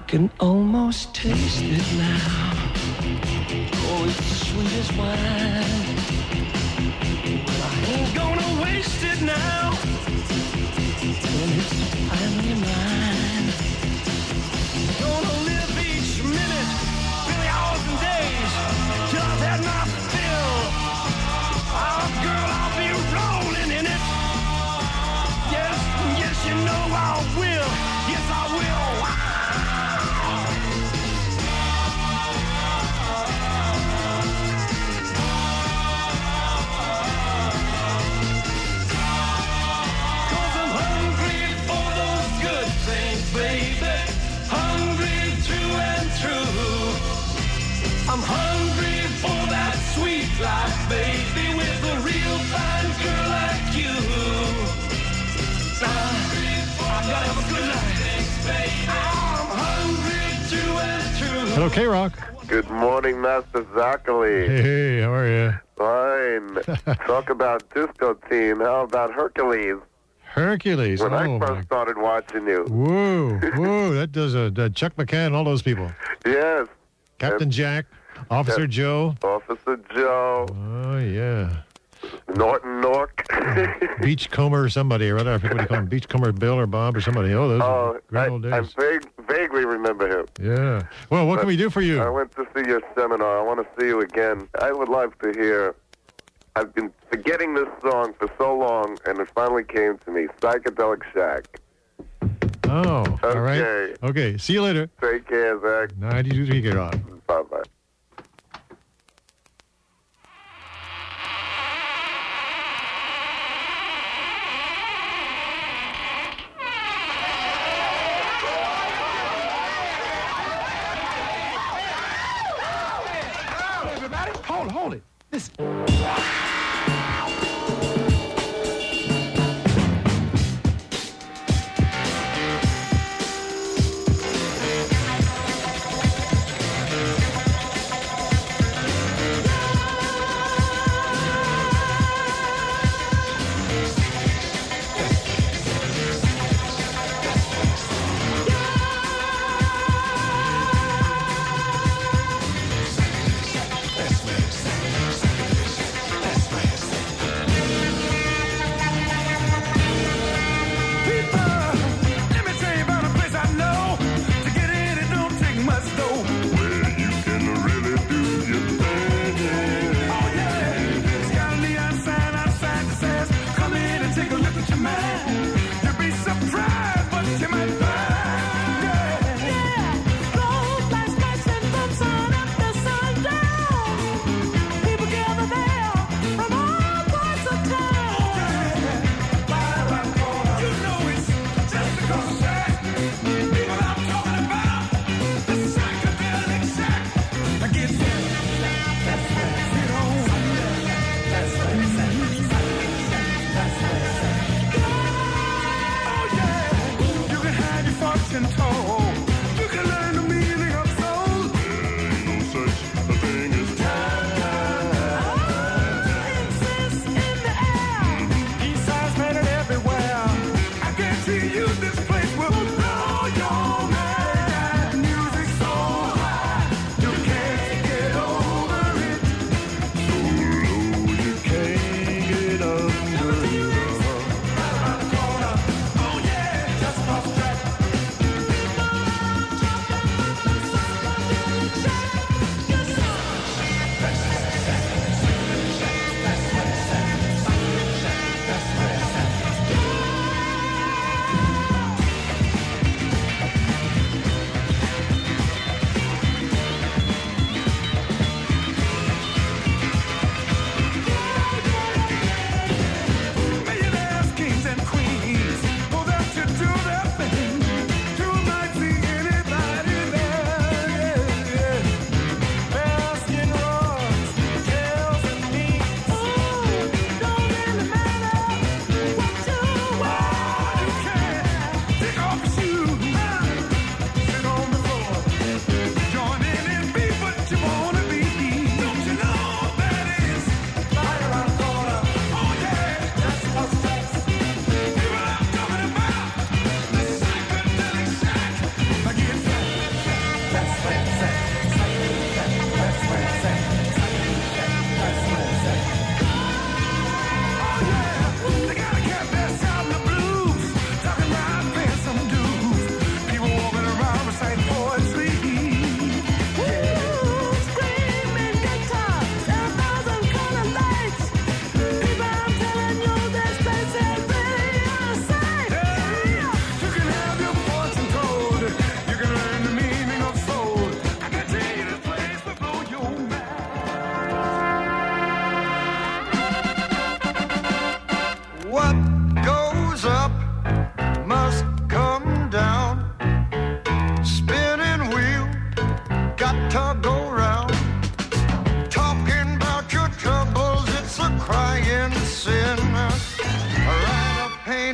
can almost taste it now. Oh, it's sweet as wine. Well, I ain't gonna waste it now. When it's finally mine. Gonna live each minute, really hours and days, till I've had my fill. Oh, girl, I'll be rolling in it. Yes, yes, you know I will. Yes, I will. Cause I'm hungry for those good things, baby. Hungry through and through. I'm hungry for that sweet life, baby, with a real fine girl like you. I've got to have a good life. I'm hungry through and through. Hello, K-Rock. Good morning, Master Zachary. Hey, how are you? Fine. Talk about disco teen. How about Hercules? Hercules. When oh, I first my. started watching you. Whoa, whoa, that does a, a Chuck McCann, all those people. Yes. Captain Yep. Jack, Officer Yep. Joe. Officer Joe. Oh, yeah. Norton Nork. Beachcomber or somebody or other. I forget what you call him. Beachcomber Bill or Bob or somebody. Oh, those Oh, are great I, old I days. vague, vaguely remember him. Yeah. Well, what But can we do for you? I went to see your seminar. I want to see you again. I would love to hear. I've been forgetting this song for so long, and it finally came to me. Psychedelic Shack. Oh, all right. Okay. Okay, see you later. Take care, Zach. ninety-two Tweak It Rock. Bye-bye. Everybody, hold it, hold it. Listen.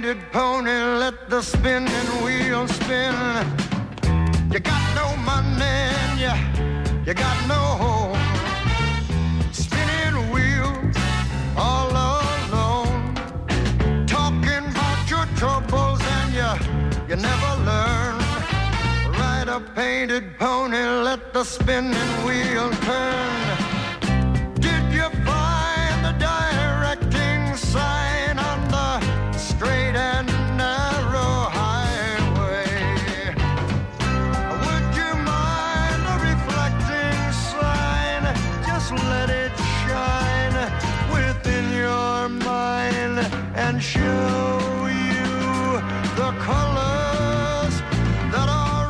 painted pony, let the spinning wheel spin. You got no money and you, you got no home. Spinning wheel all alone. Talking about your troubles and you, you never learn. Ride a painted pony, let the spinning wheel turn. Did you find the directing sign on the straight and narrow highway? Would you mind a reflecting sign? Just let it shine within your mind and show you the colors that are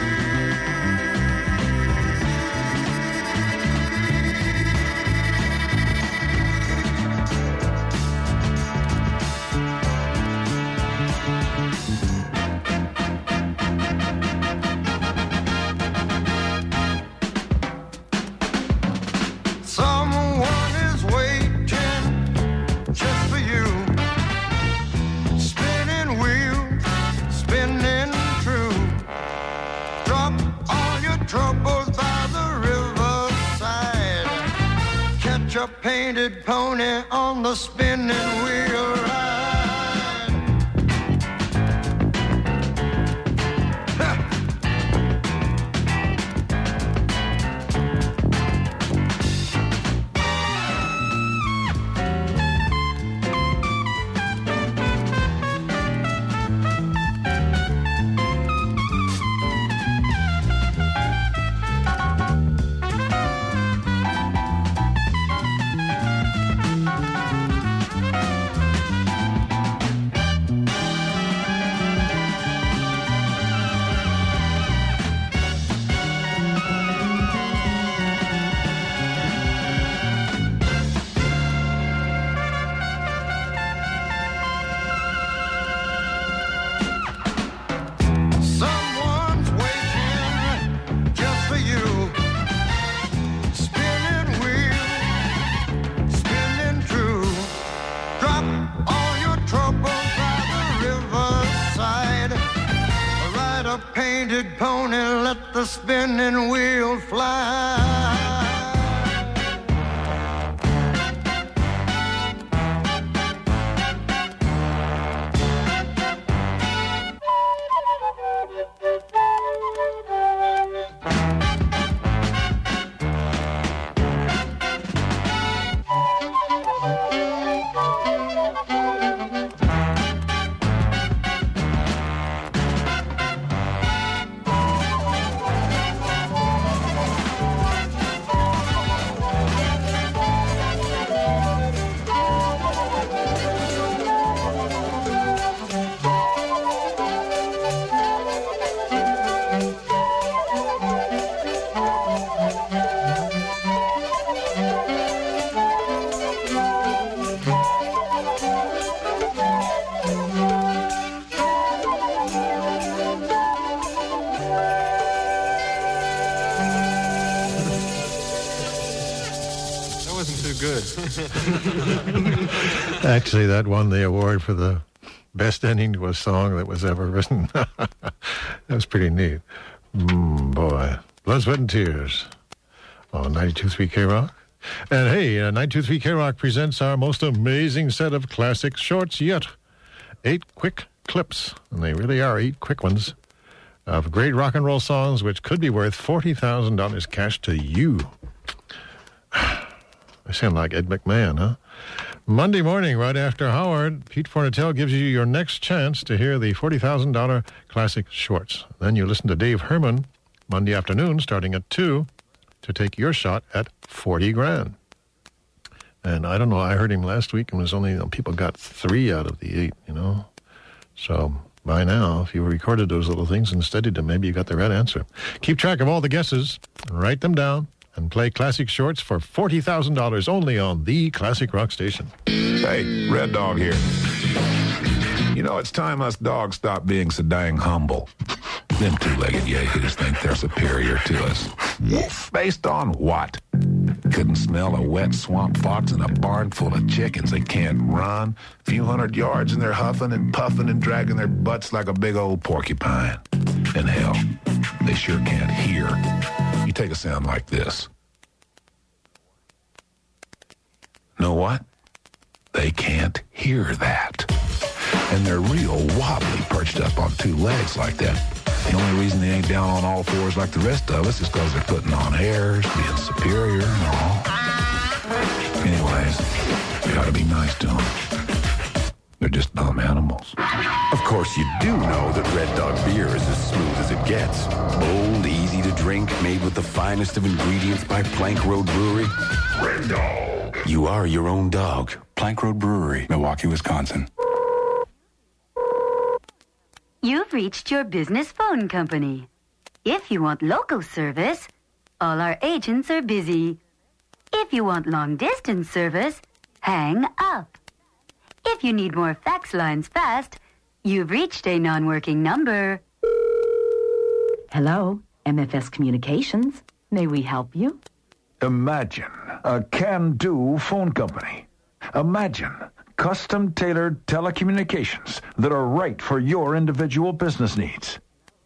a painted pony on the spinning wheel ride. Painted pony, let the spinning wheel fly. Actually, that won the award for the best ending to a song that was ever written. That was pretty neat. Mm, boy. Blood, Sweat, and Tears on ninety-two point three K-Rock. And hey, uh, ninety-two point three K-Rock presents our most amazing set of classic shorts yet. Eight quick clips, and they really are eight quick ones, of great rock and roll songs which could be worth forty thousand dollars cash to you. I sound like Ed McMahon, huh? Monday morning, right after Howard, Pete Fornatale gives you your next chance to hear the forty thousand dollars classic shorts. Then you listen to Dave Herman Monday afternoon, starting at two, to take your shot at forty grand. And I don't know, I heard him last week, and it was only, you know, people got three out of the eight, you know. So by now, if you recorded those little things and studied them, maybe you got the right answer. Keep track of all the guesses, write them down, and play classic shorts for forty thousand dollars only on the Classic Rock Station. Hey, Red Dog here. You know, it's time us dogs stop being so dang humble. Them two-legged yahoos think they're superior to us. Woof. Based on what? Couldn't smell a wet swamp fox in a barn full of chickens. They can't run. A few hundred yards and they're huffing and puffing and dragging their butts like a big old porcupine. And hell, they sure can't hear. You take a sound like this. Know what? They can't hear that. And they're real wobbly perched up on two legs like that. The only reason they ain't down on all fours like the rest of us is because they're putting on airs, being superior and all. Anyways, we ought to be nice to them. They're just dumb animals. Of course, you do know that Red Dog beer is as smooth as it gets. Bold, easy to drink, made with the finest of ingredients by Plank Road Brewery. Red Dog. You are your own dog. Plank Road Brewery, Milwaukee, Wisconsin. You've reached your business phone company. If you want local service, all our agents are busy. If you want long-distance service, hang up. If you need more fax lines fast, you've reached a non-working number. Hello, M F S Communications. May we help you? Imagine a can-do phone company. Imagine custom-tailored telecommunications that are right for your individual business needs.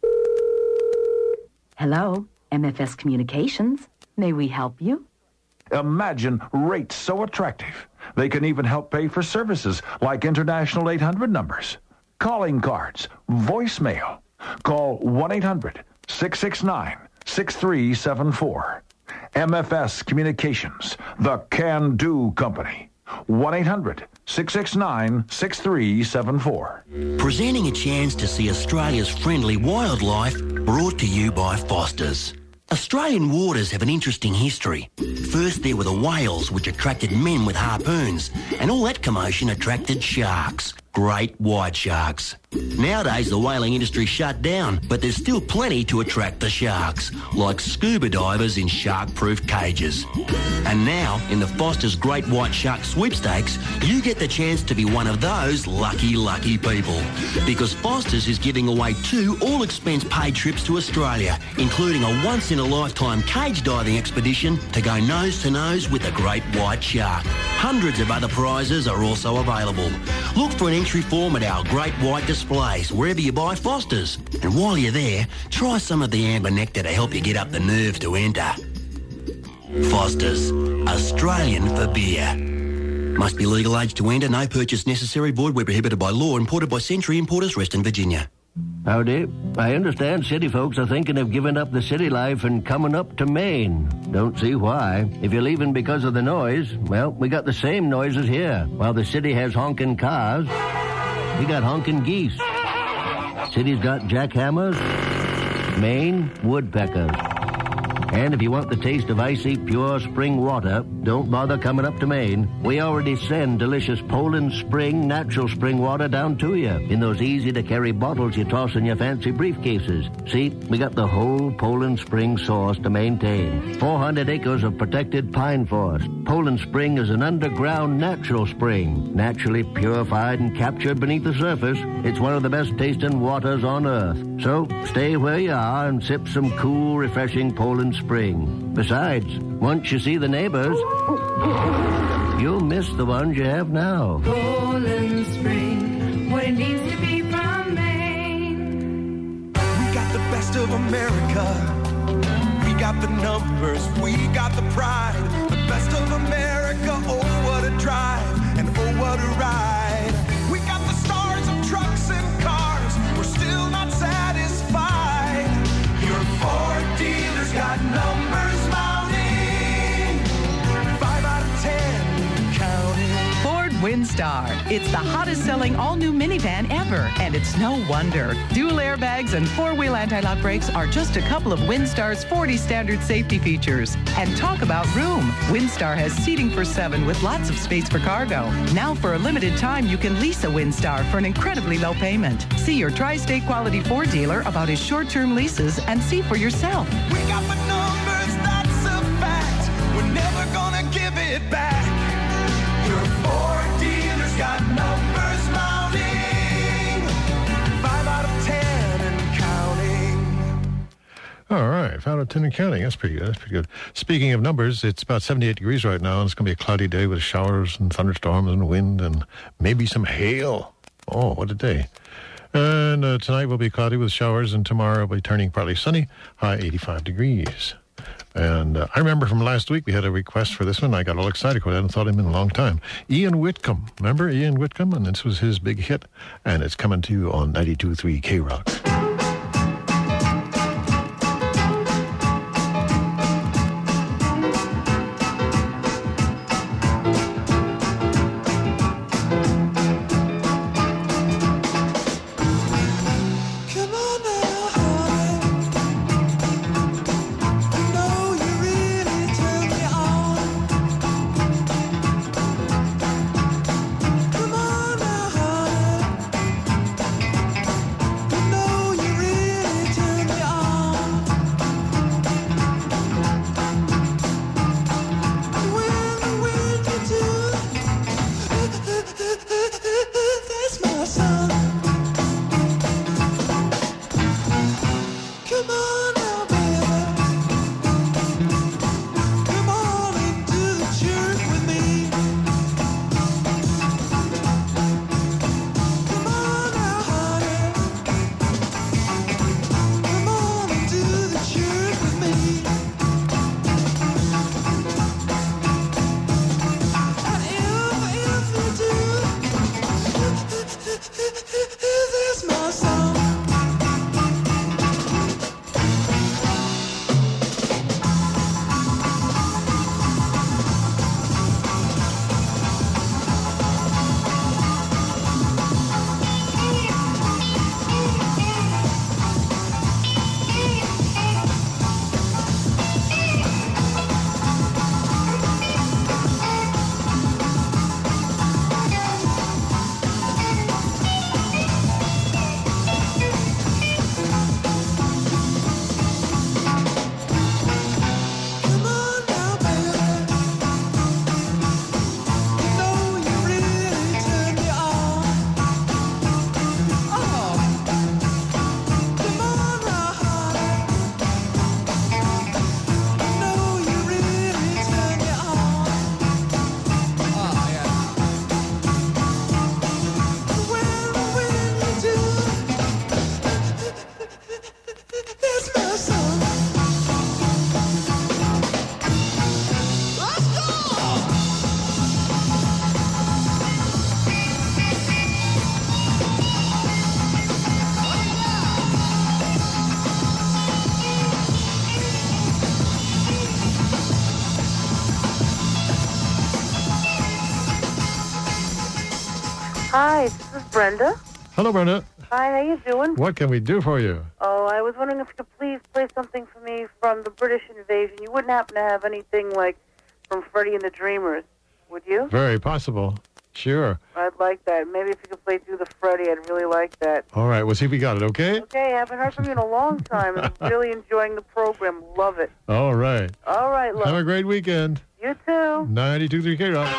Hello, M F S Communications. May we help you? Imagine rates so attractive, they can even help pay for services like international eight hundred numbers, calling cards, voicemail. Call one eight hundred six six nine six three seven four. M F S Communications, the can-do company. one eight hundred six six nine six three seven four. Presenting a chance to see Australia's friendly wildlife, brought to you by Foster's. Australian waters have an interesting history. First there were the whales, which attracted men with harpoons, and all that commotion attracted sharks. Great white sharks. Nowadays, the whaling industry shut down, but there's still plenty to attract the sharks, like scuba divers in shark-proof cages. And now, in the Foster's Great White Shark Sweepstakes, you get the chance to be one of those lucky, lucky people. Because Foster's is giving away two all-expense-paid trips to Australia, including a once-in-a-lifetime cage diving expedition to go nose-to-nose with the Great White Shark. Hundreds of other prizes are also available. Look for an entry form at our Great White displays wherever you buy Foster's. And while you're there, try some of the amber nectar to help you get up the nerve to enter. Foster's, Australian for beer. Must be legal age to enter, no purchase necessary, void where prohibited by law, imported by Century Importers, Reston, Virginia. Howdy. I understand city folks are thinking of giving up the city life and coming up to Maine. Don't see why. If you're leaving because of the noise, well, we got the same noises here. While the city has honking cars, we got honking geese. City's got jackhammers, Maine woodpeckers. And if you want the taste of icy, pure spring water, don't bother coming up to Maine. We already send delicious Poland Spring, natural spring water down to you in those easy-to-carry bottles you toss in your fancy briefcases. See, we got the whole Poland Spring source to maintain. four hundred acres of protected pine forest. Poland Spring is an underground natural spring, naturally purified and captured beneath the surface. It's one of the best-tasting waters on Earth. So stay where you are and sip some cool, refreshing Poland Spring. Besides, once you see the neighbors, you'll miss the ones you have now. Poland Spring, what it needs to be from Maine. We got the best of America. We got the numbers, we got the pride. The best of America, oh what a drive, and oh what a ride. We got the stars of trucks and cars, we're still not satisfied. Your Ford dealers got numbers mounting, five out of ten, counting. Ford Windstar. It's the hottest selling all-new minivan ever, and it's no wonder. Dual airbags and four-wheel anti-lock brakes are just a couple of Windstar's forty standard safety features. And talk about room. Windstar has seating for seven with lots of space for cargo. Now for a limited time, you can lease a Windstar for an incredibly low payment. See your Tri-State Quality Ford dealer about his short-term leases and see for yourself. We got the numbers, that's a fact. We're never gonna give it back. Your Ford dealers got numbers mounting, five out of ten and counting. five out of ten and counting. That's pretty good. That's pretty good. Speaking of numbers, it's about seventy-eight degrees right now, and it's going to be a cloudy day with showers and thunderstorms and wind and maybe some hail. Oh, what a day. And uh, tonight will be cloudy with showers, and tomorrow will be turning partly sunny, high eighty-five degrees. And uh, I remember from last week we had a request for this one. I got all excited because I hadn't thought of him in a long time. Ian Whitcomb. Remember Ian Whitcomb? And this was his big hit. And it's coming to you on ninety-two point three K-Rock. Hi, this is Brenda. Hello, Brenda. Hi, how you doing? What can we do for you? Oh, I was wondering if you could please play something for me from the British invasion. You wouldn't happen to have anything like from Freddie and the Dreamers, would you? Very possible. Sure. I'd like that. Maybe if you could play through the Freddie, I'd really like that. All right, we'll see if we got it, okay? Okay, I haven't heard from you in a long time. I'm really enjoying the program. Love it. All right. All right, love. Have a great weekend. You too. ninety-two point three K-Rock.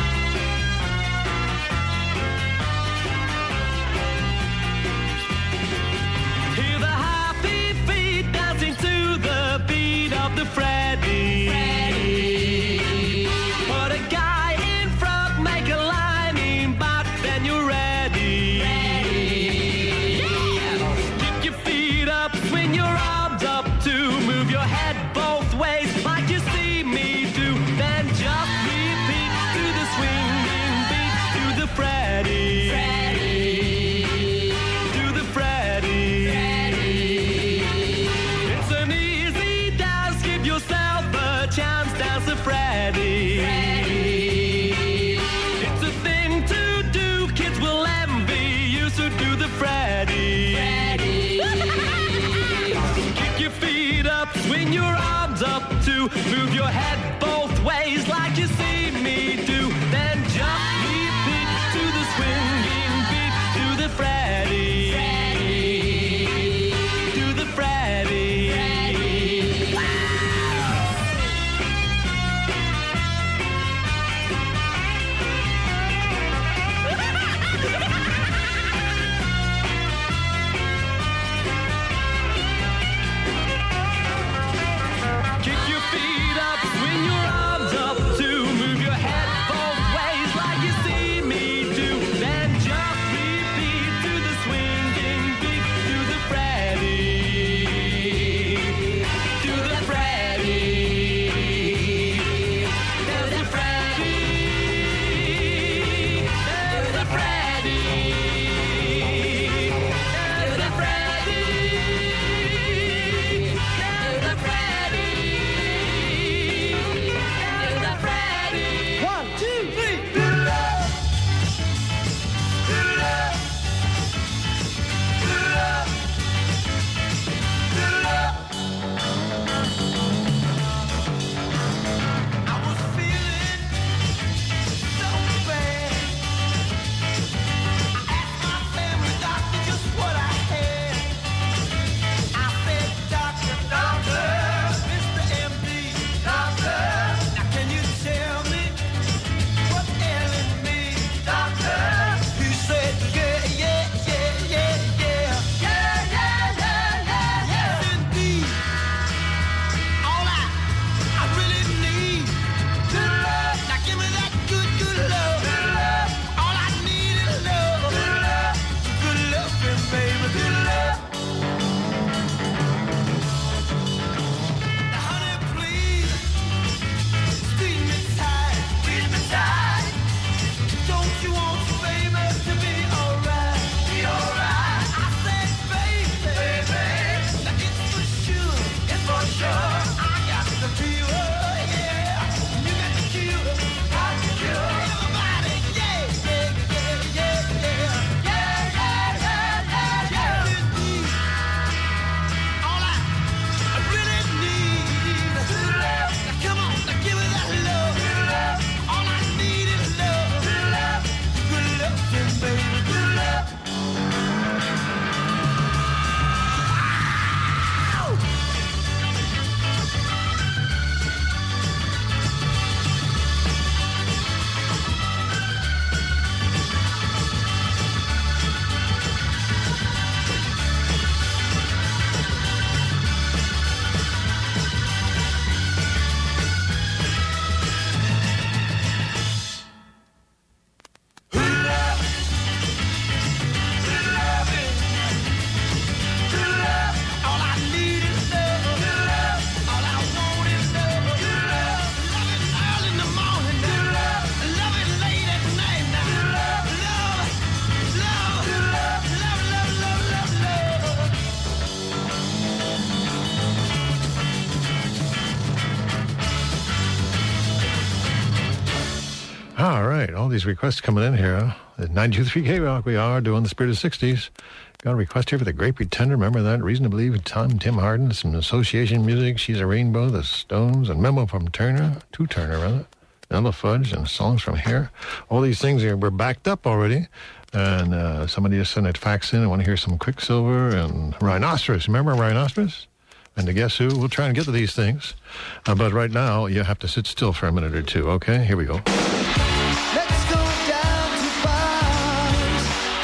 Hear the happy feet dancing to the beat of the Freddie. Freddie. Put a guy in front, make a line in back, then you're ready. Ready. Yeah. Kick your feet up, swing your arms up to move your head both ways like you see me do. Then just repeat to the swinging beat to the Freddie. Freddie. To the Freddie. It's an easy dance, give yourself a chance, dance the Freddie. It's a thing to do, kids will envy you, so do the Freddie. Kick your feet up, swing your arms up to move your head both ways like you see me do. Then just repeat to the swinging beat to the Freddie. To the Freddie. right. All these requests coming in here. At ninety-two point three K-Rock, we are doing the Spirit of the sixties. Got a request here for The Great Pretender. Remember that? Reason to Believe, Tom, Tim Harden, some association music. She's a Rainbow, The Stones, a memo from Turner, to Turner, rather. Ella Fudge, and songs from here. All these things are, were backed up already. And uh, somebody just sent a fax in. I want to hear some Quicksilver and Rhinoceros. Remember Rhinoceros? And to guess who? We'll try and get to these things. Uh, but right now, you have to sit still for a minute or two, okay? Here we go. Let's go down to Bob's.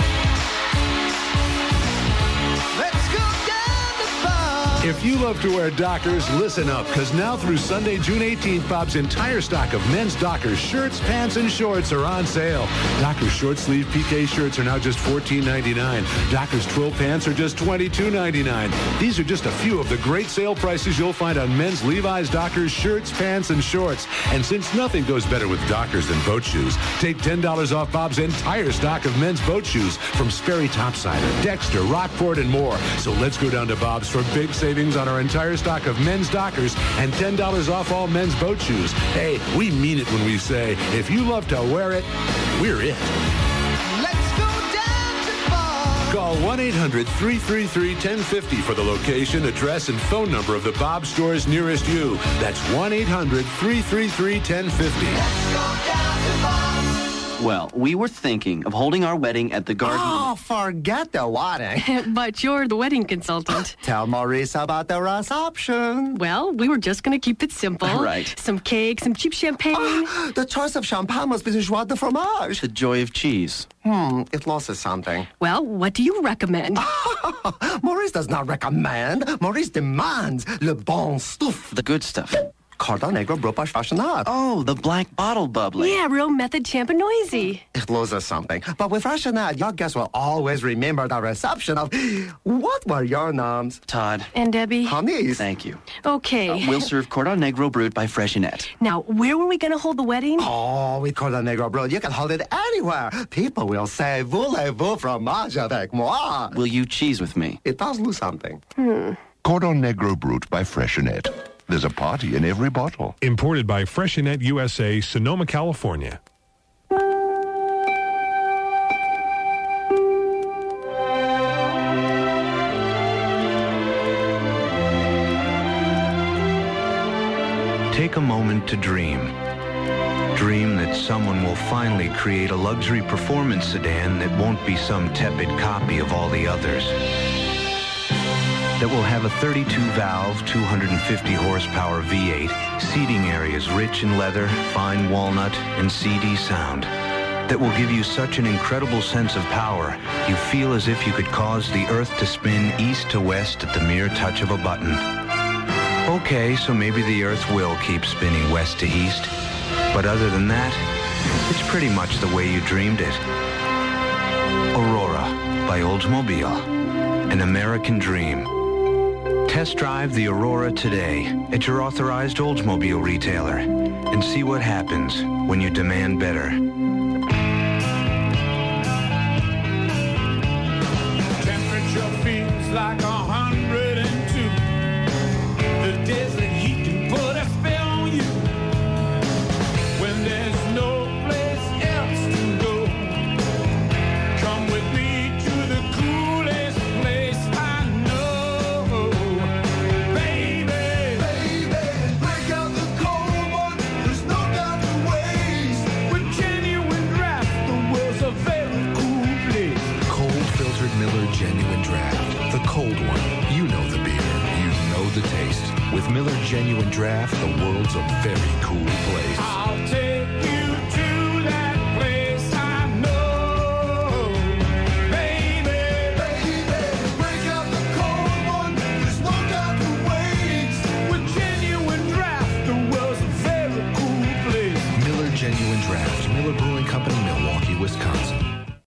Let's go down to Bob's. If you love to wear Dockers, listen up, because now through Sunday, June eighteenth, Bob's entire stock of men's Dockers shirts, pants, and shorts are on sale. Dockers short sleeve P K shirts are now just fourteen ninety-nine. Dockers twill pants are just twenty-two ninety-nine. These are just a few of the great sale prices you'll find on men's Levi's Dockers shirts, pants, and shorts. And since nothing goes better with Dockers than boat shoes, take ten dollars off Bob's entire stock of men's boat shoes from Sperry Topsider, Dexter, Rockport, and more. So let's go down to Bob's for big savings on our entire stock of men's Dockers and ten dollars off all men's boat shoes. Hey, we mean it when we say, if you love to wear it, we're it. Let's go down to Bob's. Call one eight hundred three three three one zero five zero for the location, address, and phone number of the Bob stores nearest you. That's one eight hundred three three three one zero five zero. Let's go down to Bob's. Well, we were thinking of holding our wedding at the garden. Oh, forget the wedding. But you're the wedding consultant. Tell Maurice about the reception. Well, we were just going to keep it simple. Right. Some cake, some cheap champagne. Oh, the choice of champagne must be the joie de fromage. The joy of cheese. Hmm, it loses something. Well, what do you recommend? Maurice does not recommend. Maurice demands le bon stuff. The good stuff. Cordon Negro Brut by Freixenet. Oh, the black bottle bubbly. Yeah, real method champenoisy. It loses something. But with Freixenet, your guests will always remember the reception of... What were your names? Todd. And Debbie. Honeys. Thank you. Okay. Uh, we'll serve Cordon Negro Brut by Freixenet. Now, where were we going to hold the wedding? Oh, with Cordon Negro Brut, you can hold it anywhere. People will say, voulez-vous fromage avec moi? Will you cheese with me? It does lose something. Hmm. Cordon Negro Brut by Freixenet. There's a party in every bottle. Imported by Freixenet U S A, Sonoma, California. Take a moment to dream. Dream that someone will finally create a luxury performance sedan that won't be some tepid copy of all the others. That will have a thirty-two valve, two hundred fifty horsepower V eight, seating areas rich in leather, fine walnut, and C D sound. That will give you such an incredible sense of power, you feel as if you could cause the earth to spin east to west at the mere touch of a button. Okay, so maybe the earth will keep spinning west to east. But other than that, it's pretty much the way you dreamed it. Aurora by Oldsmobile. An American dream. Test drive the Aurora today at your authorized Oldsmobile retailer and see what happens when you demand better. Temperature feels like a hundred and two. The desert heat can put a spell on you when there's no place else to go. Come with me to the coolest place I know. Baby, baby, break out the cold one. There's no doubt to waste. With genuine draft, the world's a very cool place. Cold filtered Miller Genuine Draft. The cold one. You know the beer. You know the taste. With Miller Genuine Draft, the world's a very cool place. I'll take